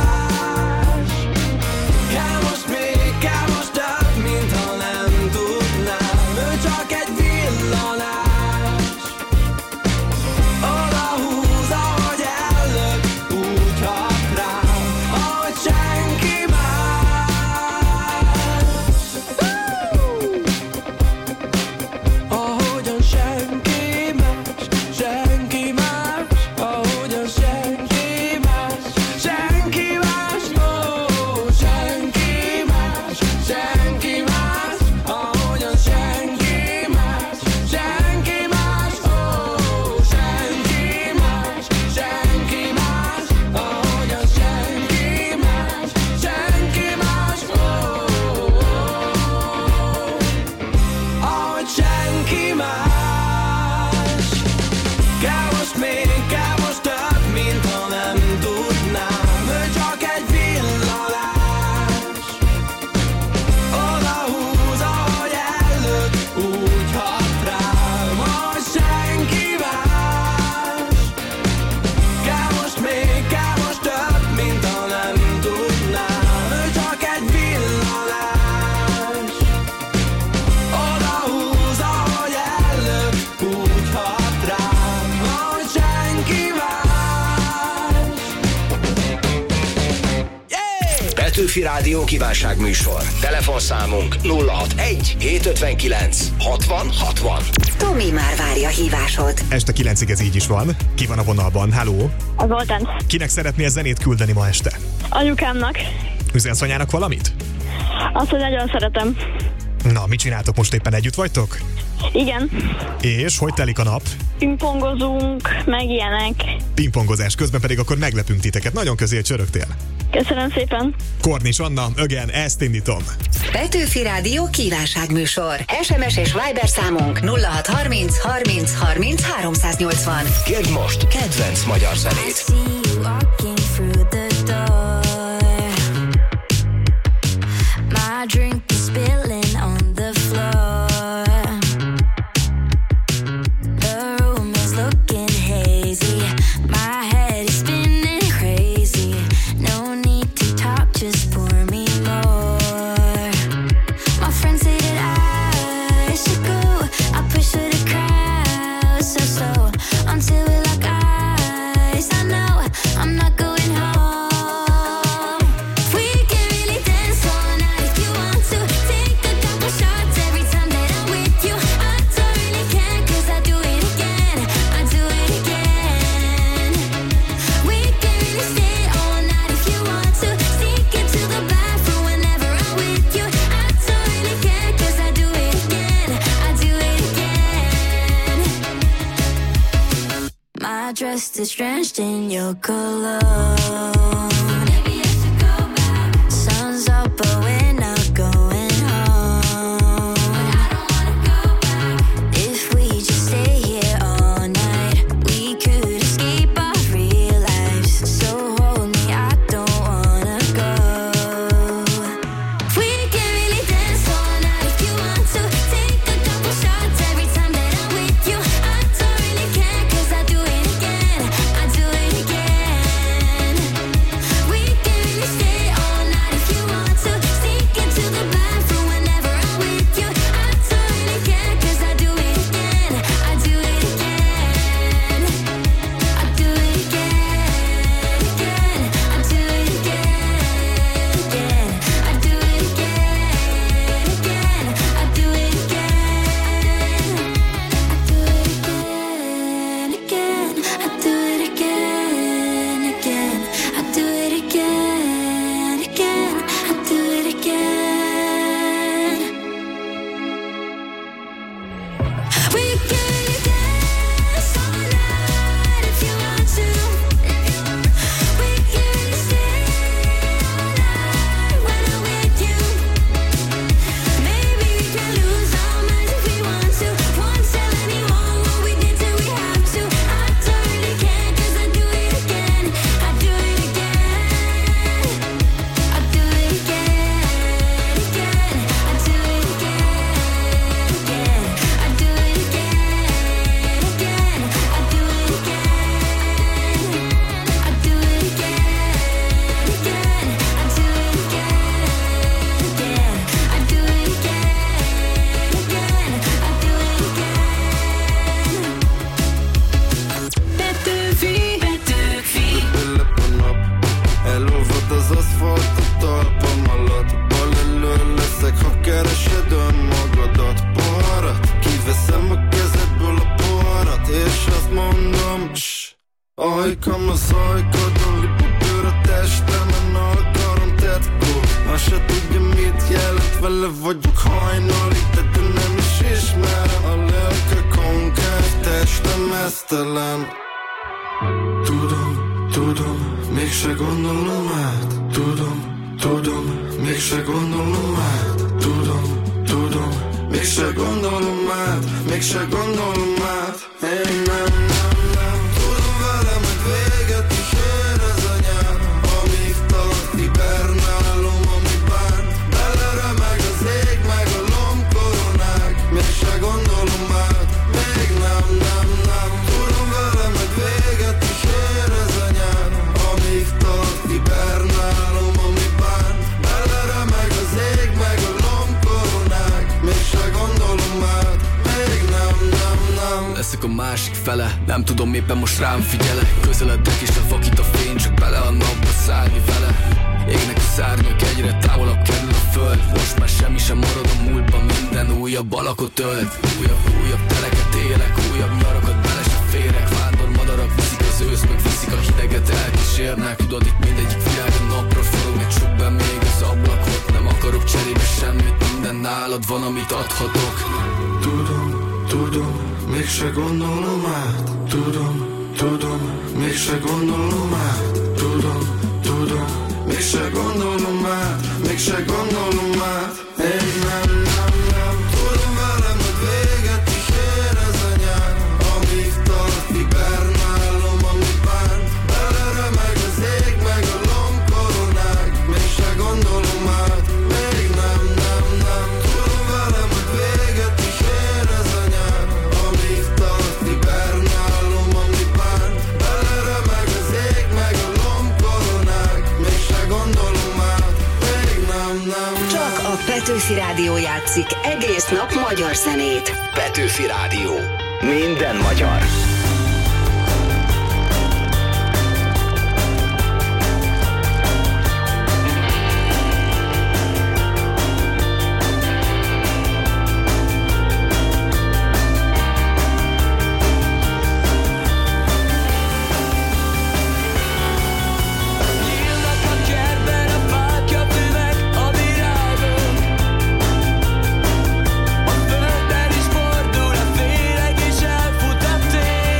Kell most még, kell most több, mintha nem tudnám. Ő csak egy villanás. Oda húz, ahogy ellök, úgy hat rám, ahogy senki más. Ahogyan senki más, senki más. Ahogyan senki más, senki más. Oh, senki más, senki más. Ahogyan senki más, senki más. Oh, senki más, senki más. Ahogyan senki más, senki más. Oh, ahogy senki más. Kell most még, kell most több, mintha nem tudnám. Ő csak egy villanás. Oda húz, ahogy ellök, úgy hat rám, ahogy senki más. Kell most még, kell most több, mintha nem tudnám. Ő csak egy villanás. Oda húz, ahogy ellök, úgy hat rám, ahogy senki más. Petőfi Rádió kívánságműsor. Telefonszámunk 061 759 60 60. Tomi már várja hívásod. Este 9-ig ez így is van. Ki van a vonalban? Halló? Az Zoltán. Kinek szeretnél zenét küldeni ma este? Anyukámnak. Üzensz anyának valamit? Azt, hogy nagyon szeretem. Na, mit csináltok most, éppen együtt vagytok? Igen. És hogy telik a nap? Pingpongozunk, meg ilyenek. Pingpongozás közben pedig akkor meglepünk titeket. Nagyon közé csörögtél. Köszönöm szépen. Kornis Anna, Ögen, ezt indítom. Petőfi Rádió kívánságműsor. SMS és Viber számunk 0630 30 30 380. Kérd most kedvenc magyar zenét. My drink is spilling on the floor. The room is looking hazy. My head is spinning crazy. No need to talk, just pour me more. My friends say that I should go. I push her to crowd so until we lock eyes. I know I'm not going home. We can really dance all night if you want to. Take a couple shots every time that I'm with you. I don't really care, cause I do it again. I do it again. We can really stay all night if you want to. Sneak into the bathroom whenever I'm with you. I don't really care, cause I do it again. I do it again. My dress is drenched in your cologne. Maybe I should go back az aszfalt a talpam alatt. Bal elől leszek, ha keresed önmagadat. Poharat, kiveszem a kezedből a poharat, és azt mondom, ajkam az ajkadon, lip a bőr a testemen, a karom tetkó. Azt se tudja mit jelent, vele vagyok hajnalig, de nem is ismerem. A lelke konkáv, testem esztelen. Tudom, mégse gondolom át. Tudom, mégse gondolom át. Tudom, mégse gondolom át. Mégse gondolom át. Én nem. Tudom vele meg véget is ér ez a nyár. Amíg tart, hibernálom, ami bán. Belere meg az ég, meg a lombkoronák. Mégse gondolom át. Még nem. Tudom vele meg véget is ér ez a nyár. Amíg tart, hibernálom, ami bán. Belere meg az ég, meg a lombkoronák. Mégse gondolom át. Még nem. Leszek a másik fele, nem tudom, éppen most rám figyelek. Közeledek és levakít a fény, csak bele a napba szállni vele. Égnek a szárnyak, egyre távolabb kerül a föld. Most már semmi sem marad a múltban, minden újabb alakot ölt. Újabb teleket élek, újabb nyarakat bele se férek. Vándor madarak viszik az ősz, meg viszik a hideget, elkísérnek. Tudod, itt mindegyik virág a napra forog, meg csuk be még az ablakot. Nem akarok cserébe semmit, minden nálad van, amit adhatok. Tudom, mégse gondolom át. Tudom, mégse gondolom át. Tudom, mégse gondolom át. Mégse gondolom át. Én nem. Tudom vele meg véget is ér ez a nyár. Amíg tart, hibernálom, ami bán. Belere meg az ég, meg a lombkoronák. Mégse gondolom át. Még nem. Tudom vele meg véget is ér ez a nyár. Amíg tart, hibernálom, ami bán. Belere meg az ég, meg a lombkoronák. Mégse gondolom át. Még nem. Csak a Petőfi Rádió játszik egész nap magyar zenét. Petőfi Rádió. Minden magyar. Földön is fordul a féreg, és elfut a tél.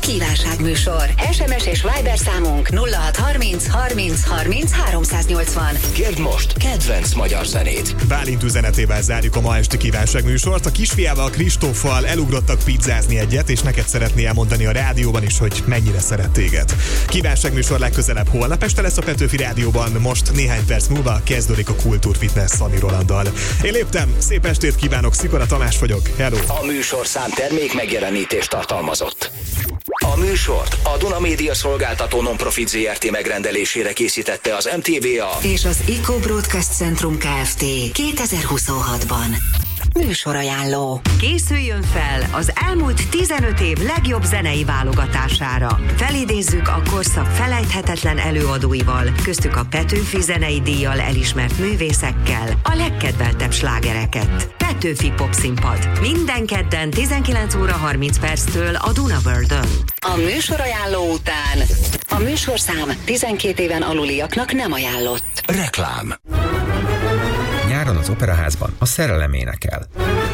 kívánságműsor. SMS és Viber számunk 0630 30 30 380. Kérd most kedvenc magyar zenét. Bálint üzenetével zárjuk a ma esti kívánságműsort. A kisfiával, Kristóffal elugrottak pizzázni egyet, és neked szeretné elmondani a rádióban is, hogy mennyire szeret téged. Kívánságműsor legközelebb holnap este lesz a Petőfi Rádióban, most néhány perc múlva kezdődik a Kultúr Fitness Szani Rolanddal. Én léptem, szép estét kívánok, Szikora Tamás vagyok, hello! A műsorszám termék megjelenítést tartalmazott. A műsort a Duna Média Szolgáltató Non-Profit Zrt. Megrendelésére készítette az MTVA és az Eco Broadcast Centrum Kft. 2026-ban. Műsorajánló. Készüljön fel az elmúlt 15 év legjobb zenei válogatására. Felidézzük a korszak felejthetetlen előadóival, köztük a Petőfi zenei díjjal elismert művészekkel a legkedveltebb slágereket. Petőfi Popszínpad. Minden kedden 19 óra 30 perctől a Duna World-ön. A műsorajánló után a műsorszám 12 éven aluliaknak nem ajánlott. Reklám. Nyáron az Operaházban a szerelem énekel.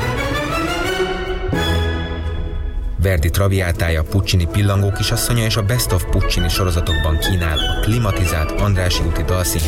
Verdi Traviátája, Puccini Pillangó kisasszonya és a Best of Puccini sorozatokban kínál a klimatizált Andrássy úti dalszínház